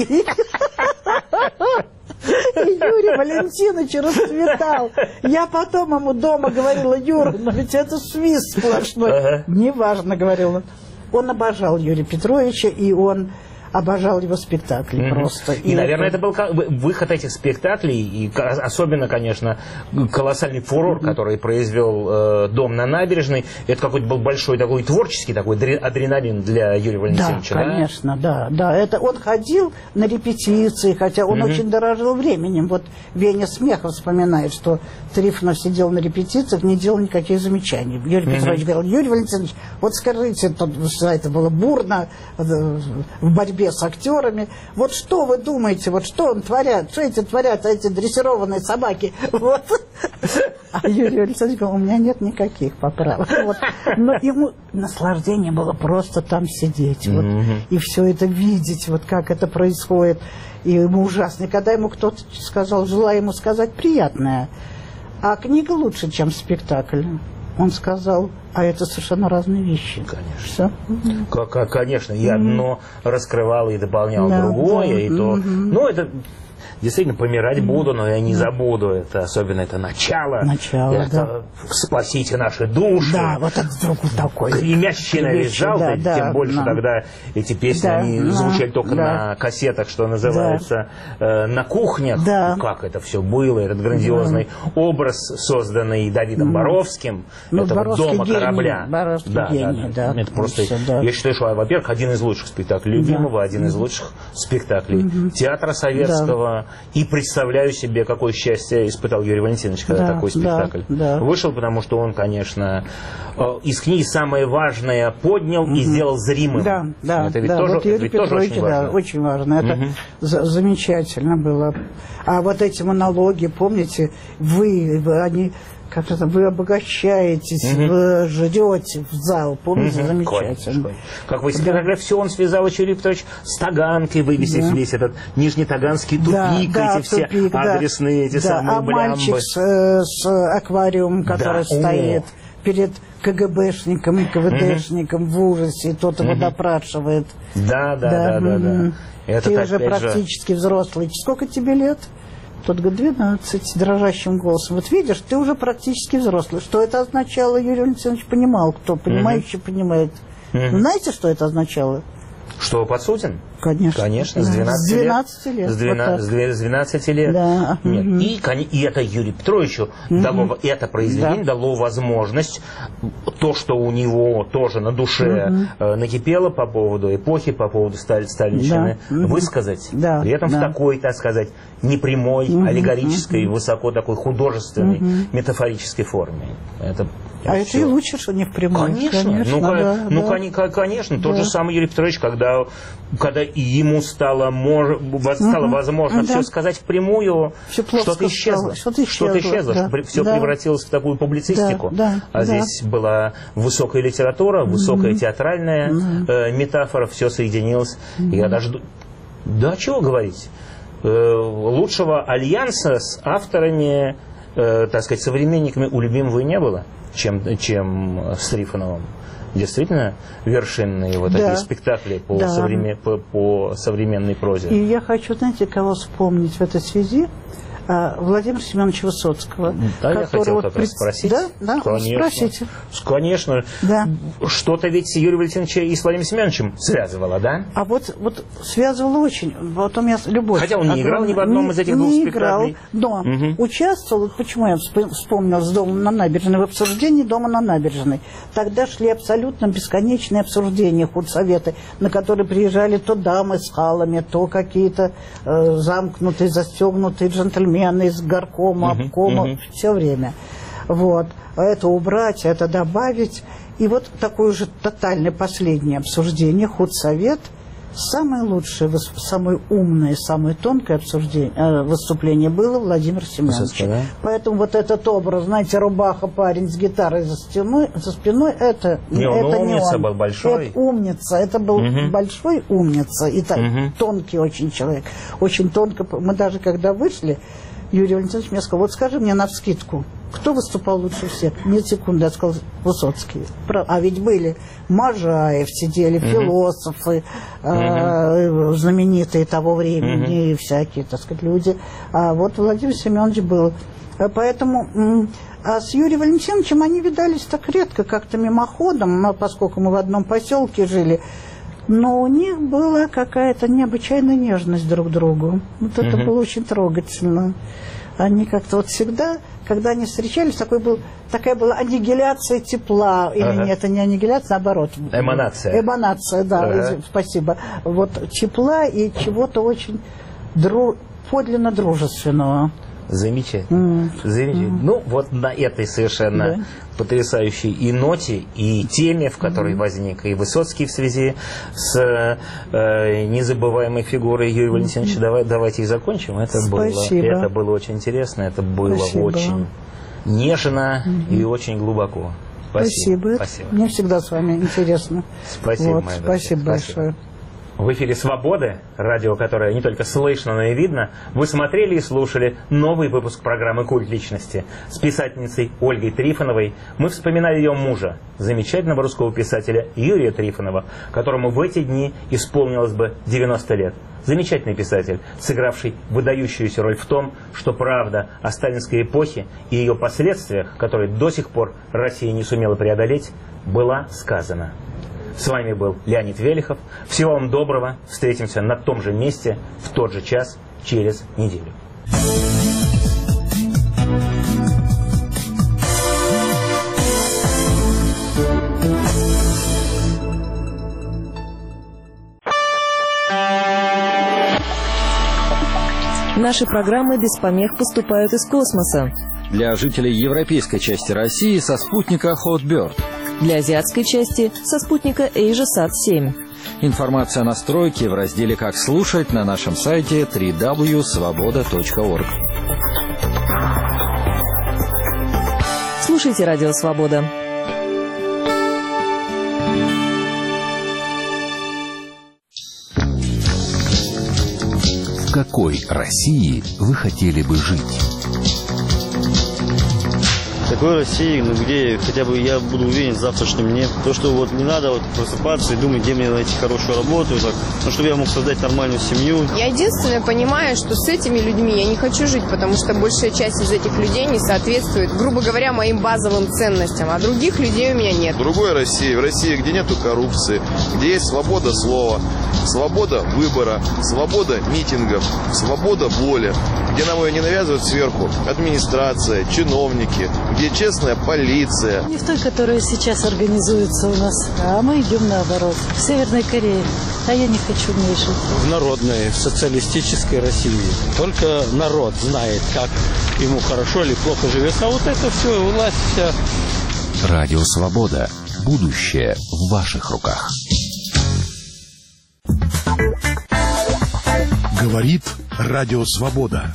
Юрий Валентинович расцветал. Я потом ему дома говорила, Юра, но ведь это свист сплошной. Ага. Неважно, говорил он. Он обожал Юрия Петровича, и он обожал его спектакли mm-hmm. просто. И, и наверное, это... это был выход этих спектаклей, и особенно, конечно, колоссальный фурор, mm-hmm. который произвел э, «Дом на набережной». Это какой-то был большой такой творческий такой адреналин для Юрия Валентиновича. Да, конечно, да, да. Это он ходил на репетиции, хотя он mm-hmm. очень дорожил временем. Вот Веня Смехов вспоминает, что Трифонов сидел на репетициях, не делал никаких замечаний. Юрий mm-hmm. Петрович говорил, Юрий Валентинович, вот скажите, тут, это было бурно в борьбе с актерами. Вот что вы думаете, вот что он творят, что эти творят, эти дрессированные собаки? Вот. А Юрий Александрович говорил, у меня нет никаких поправок. Вот. Но ему наслаждение было просто там сидеть вот, mm-hmm. и все это видеть, вот как это происходит. И ему ужасно. И когда ему кто-то сказал, желаю ему сказать приятное, а книга лучше, чем спектакль, он сказал, а это совершенно разные вещи. Конечно. Mm-hmm. Конечно, и одно mm-hmm. раскрывало и дополняло да, другое, да. и то... Mm-hmm. Ну, это... Действительно, помирать mm-hmm. буду, но я не забуду. Это особенно это начало. Начало, это да. Спасите наши души. Да, вот это вдруг такой. Кремящий наряжал, да, да, тем больше, да. Когда эти песни, да, они да, звучали только да. на кассетах, что называется, да. э, на кухнях. Да. Как это все было, этот грандиозный да. образ, созданный Давидом mm-hmm. Боровским, ну, этого Боровский дома гений, корабля. Боровский да, гений, да, да. Это просто, да. Я считаю, что, во-первых, один из лучших спектаклей Любимого, да. один из лучших спектаклей mm-hmm. театра советского. Да. И представляю себе, какое счастье испытал Юрий Валентинович, когда да, такой спектакль да, да. вышел, потому что он, конечно, из книги самое важное поднял угу. и сделал зримым. Да, да, это ведь да. тоже, Вот Юрий ведь тоже очень важно. Да, очень важно. Это угу. замечательно было. А вот эти монологи, помните, вы, вы они... Как это, вы обогащаетесь, угу. вы ждете в зал, помните, угу. замечательно. Конечно. Как вы сказали, все он связал, Юрий Петрович, с Таганкой, вывесив да. весь этот нижнетаганский тупик, да, эти да, все тупик, адресные, да. эти да. самые а блямбы. Мальчик с, с аквариумом, который да. стоит О. перед КГБшником и КВДшником угу. в ужасе, и тот его угу. допрашивает. Да, да, да, да. да, да. Это Ты уже практически же... взрослый. Сколько тебе лет? Тот говорит, двенадцать, дрожащим голосом. Вот видишь, ты уже практически взрослый. Что это означало, Юрий Валентинович понимал. Кто понимающий, mm-hmm. понимает. Mm-hmm. Знаете, что это означало? Что, подсуден? Конечно. Конечно, с двенадцати, с двенадцати лет. лет. С, двенадцати, вот с двенадцати лет. Да. Нет. Угу. И, и это Юрию Петровичу угу. дало, это произведение да. дало возможность, то, что у него тоже на душе угу. э, накипело по поводу эпохи, по поводу сталь, сталинщины, да. высказать. Да. При этом да. в такой, так сказать, непрямой, угу. аллегорической, угу. высоко такой художественной, угу. метафорической форме. Это А это и лучше, что не впрямую. Конечно, конечно ну, да, ну да. конечно, тот да. же самый Юрий Петрович, когда, когда ему стало, мож, стало угу. возможно да. все сказать впрямую, что-то исчезло. Что-то исчезло, что исчезло да. что все да. превратилось в такую публицистику. Да. Да. А да. здесь была высокая литература, высокая угу. театральная угу. э, метафора, все соединилось. Угу. Я даже... Да, чего говорить? Э, лучшего альянса с авторами, э, так сказать, современниками у любимого не было, чем, чем с Трифоновым. Действительно вершинные вот да. эти спектакли по, да. современ... по, по современной прозе. И я хочу, знаете, кого вспомнить в этой связи? Владимира Семеновича Высоцкого. Да, я хотел вот как раз спросить. Да, да, конечно. Спросите. Конечно. Да. Что-то ведь Юрия Валентиновича и с Владимиром Семеновичем связывало, да? А вот, вот связывало очень. Вот у меня любовь. Хотя он не играл ни в одном не, из этих не двух играл, спектаклей. Но угу. участвовал, почему я вспомнил с домом на набережной, в обсуждении дома на набережной. Тогда шли абсолютно бесконечные обсуждения худсоветы, на которые приезжали то дамы с халами, то какие-то э, замкнутые, застегнутые джентльмены из горкома, uh-huh, обкома, uh-huh. все время. Вот. Это убрать, это добавить. И вот такое же тотальное последнее обсуждение, худсовет, самое лучшее, самое умное, самое тонкое обсуждение, э, выступление было Владимир Семенович. Да? Поэтому вот этот образ, знаете, рубаха, парень с гитарой за спиной, за спиной это не он, это умница не он. был большой. Это умница, это был uh-huh. большой умница. И так, uh-huh. тонкий очень человек. Очень тонко. Мы даже когда вышли, Юрий Валентинович мне сказал, вот скажи мне навскидку, кто выступал лучше всех? Нет секунды, я сказал, Высоцкий. А ведь были Можаев, сидели uh-huh. философы, uh-huh. э, знаменитые того времени, uh-huh. всякие, так сказать, люди. А вот Владимир Семенович был. Поэтому а с Юрием Валентиновичем они видались так редко, как-то мимоходом, поскольку мы в одном поселке жили. Но у них была какая-то необычайная нежность друг к другу. Вот uh-huh. это было очень трогательно. Они как-то вот всегда, когда они встречались, такой был, такая была аннигиляция тепла. Или uh-huh. нет, это не аннигиляция, наоборот. Эманация. Эманация, да, uh-huh. спасибо. Вот тепла и чего-то очень дру... подлинно дружественного. Замечательно. Mm. Замечательно. Mm. Ну, вот на этой совершенно yeah. потрясающей и ноте, и теме, в которой mm. возник и Высоцкий в связи с э, незабываемой фигурой Юрия Валентиновича, mm. давай, давайте и закончим. Это было, это было очень интересно, это было Спасибо. очень нежно mm-hmm. и очень глубоко. Спасибо. Спасибо. Спасибо. Мне всегда с вами интересно. Спасибо, вот, моя Спасибо дочь. большое. Спасибо. В эфире «Свобода», радио, которое не только слышно, но и видно. Вы смотрели и слушали новый выпуск программы «Культ личности» с писательницей Ольгой Трифоновой. Мы вспоминали ее мужа, замечательного русского писателя Юрия Трифонова, которому в эти дни исполнилось бы девяносто лет. Замечательный писатель, сыгравший выдающуюся роль в том, что правда о сталинской эпохе и ее последствиях, которые до сих пор Россия не сумела преодолеть, была сказана. С вами был Леонид Велихов. Всего вам доброго. Встретимся на том же месте в тот же час через неделю. Наши программы без помех поступают из космоса. Для жителей европейской части России со спутника Hotbird. Для азиатской части со спутника AsiaSat семь. Информация о настройке в разделе «Как слушать» на нашем сайте дабл ю дабл ю дабл ю точка свобода точка орг. Слушайте радио «Свобода». В какой России вы хотели бы жить? Такой России, ну, где хотя бы я буду уверен в завтрашнем дне. То, что вот не надо вот просыпаться и думать, где мне найти хорошую работу, так, ну, чтобы я мог создать нормальную семью. Я единственное понимаю, что с этими людьми я не хочу жить, потому что большая часть из этих людей не соответствует, грубо говоря, моим базовым ценностям, а других людей у меня нет. В другой России, в России, где нету коррупции, где есть свобода слова, свобода выбора, свобода митингов, свобода воли, где нам ее не навязывают сверху администрация, чиновники, где честная полиция. Не в той, которая сейчас организуется у нас, а мы идем наоборот. В Северной Корее. А я не хочу в ней жить. В народной, в социалистической России. Только народ знает, как ему хорошо или плохо живется. А вот это все, власть вся. Радио «Свобода». Будущее в ваших руках. Говорит Радио Свобода.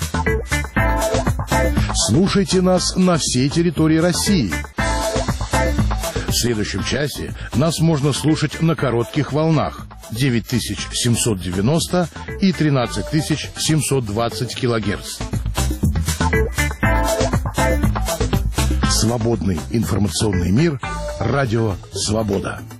Слушайте нас на всей территории России. В следующем часе нас можно слушать на коротких волнах девять тысяч семьсот девяносто и тринадцать тысяч семьсот двадцать килогерц. Свободный информационный мир. Радио Свобода.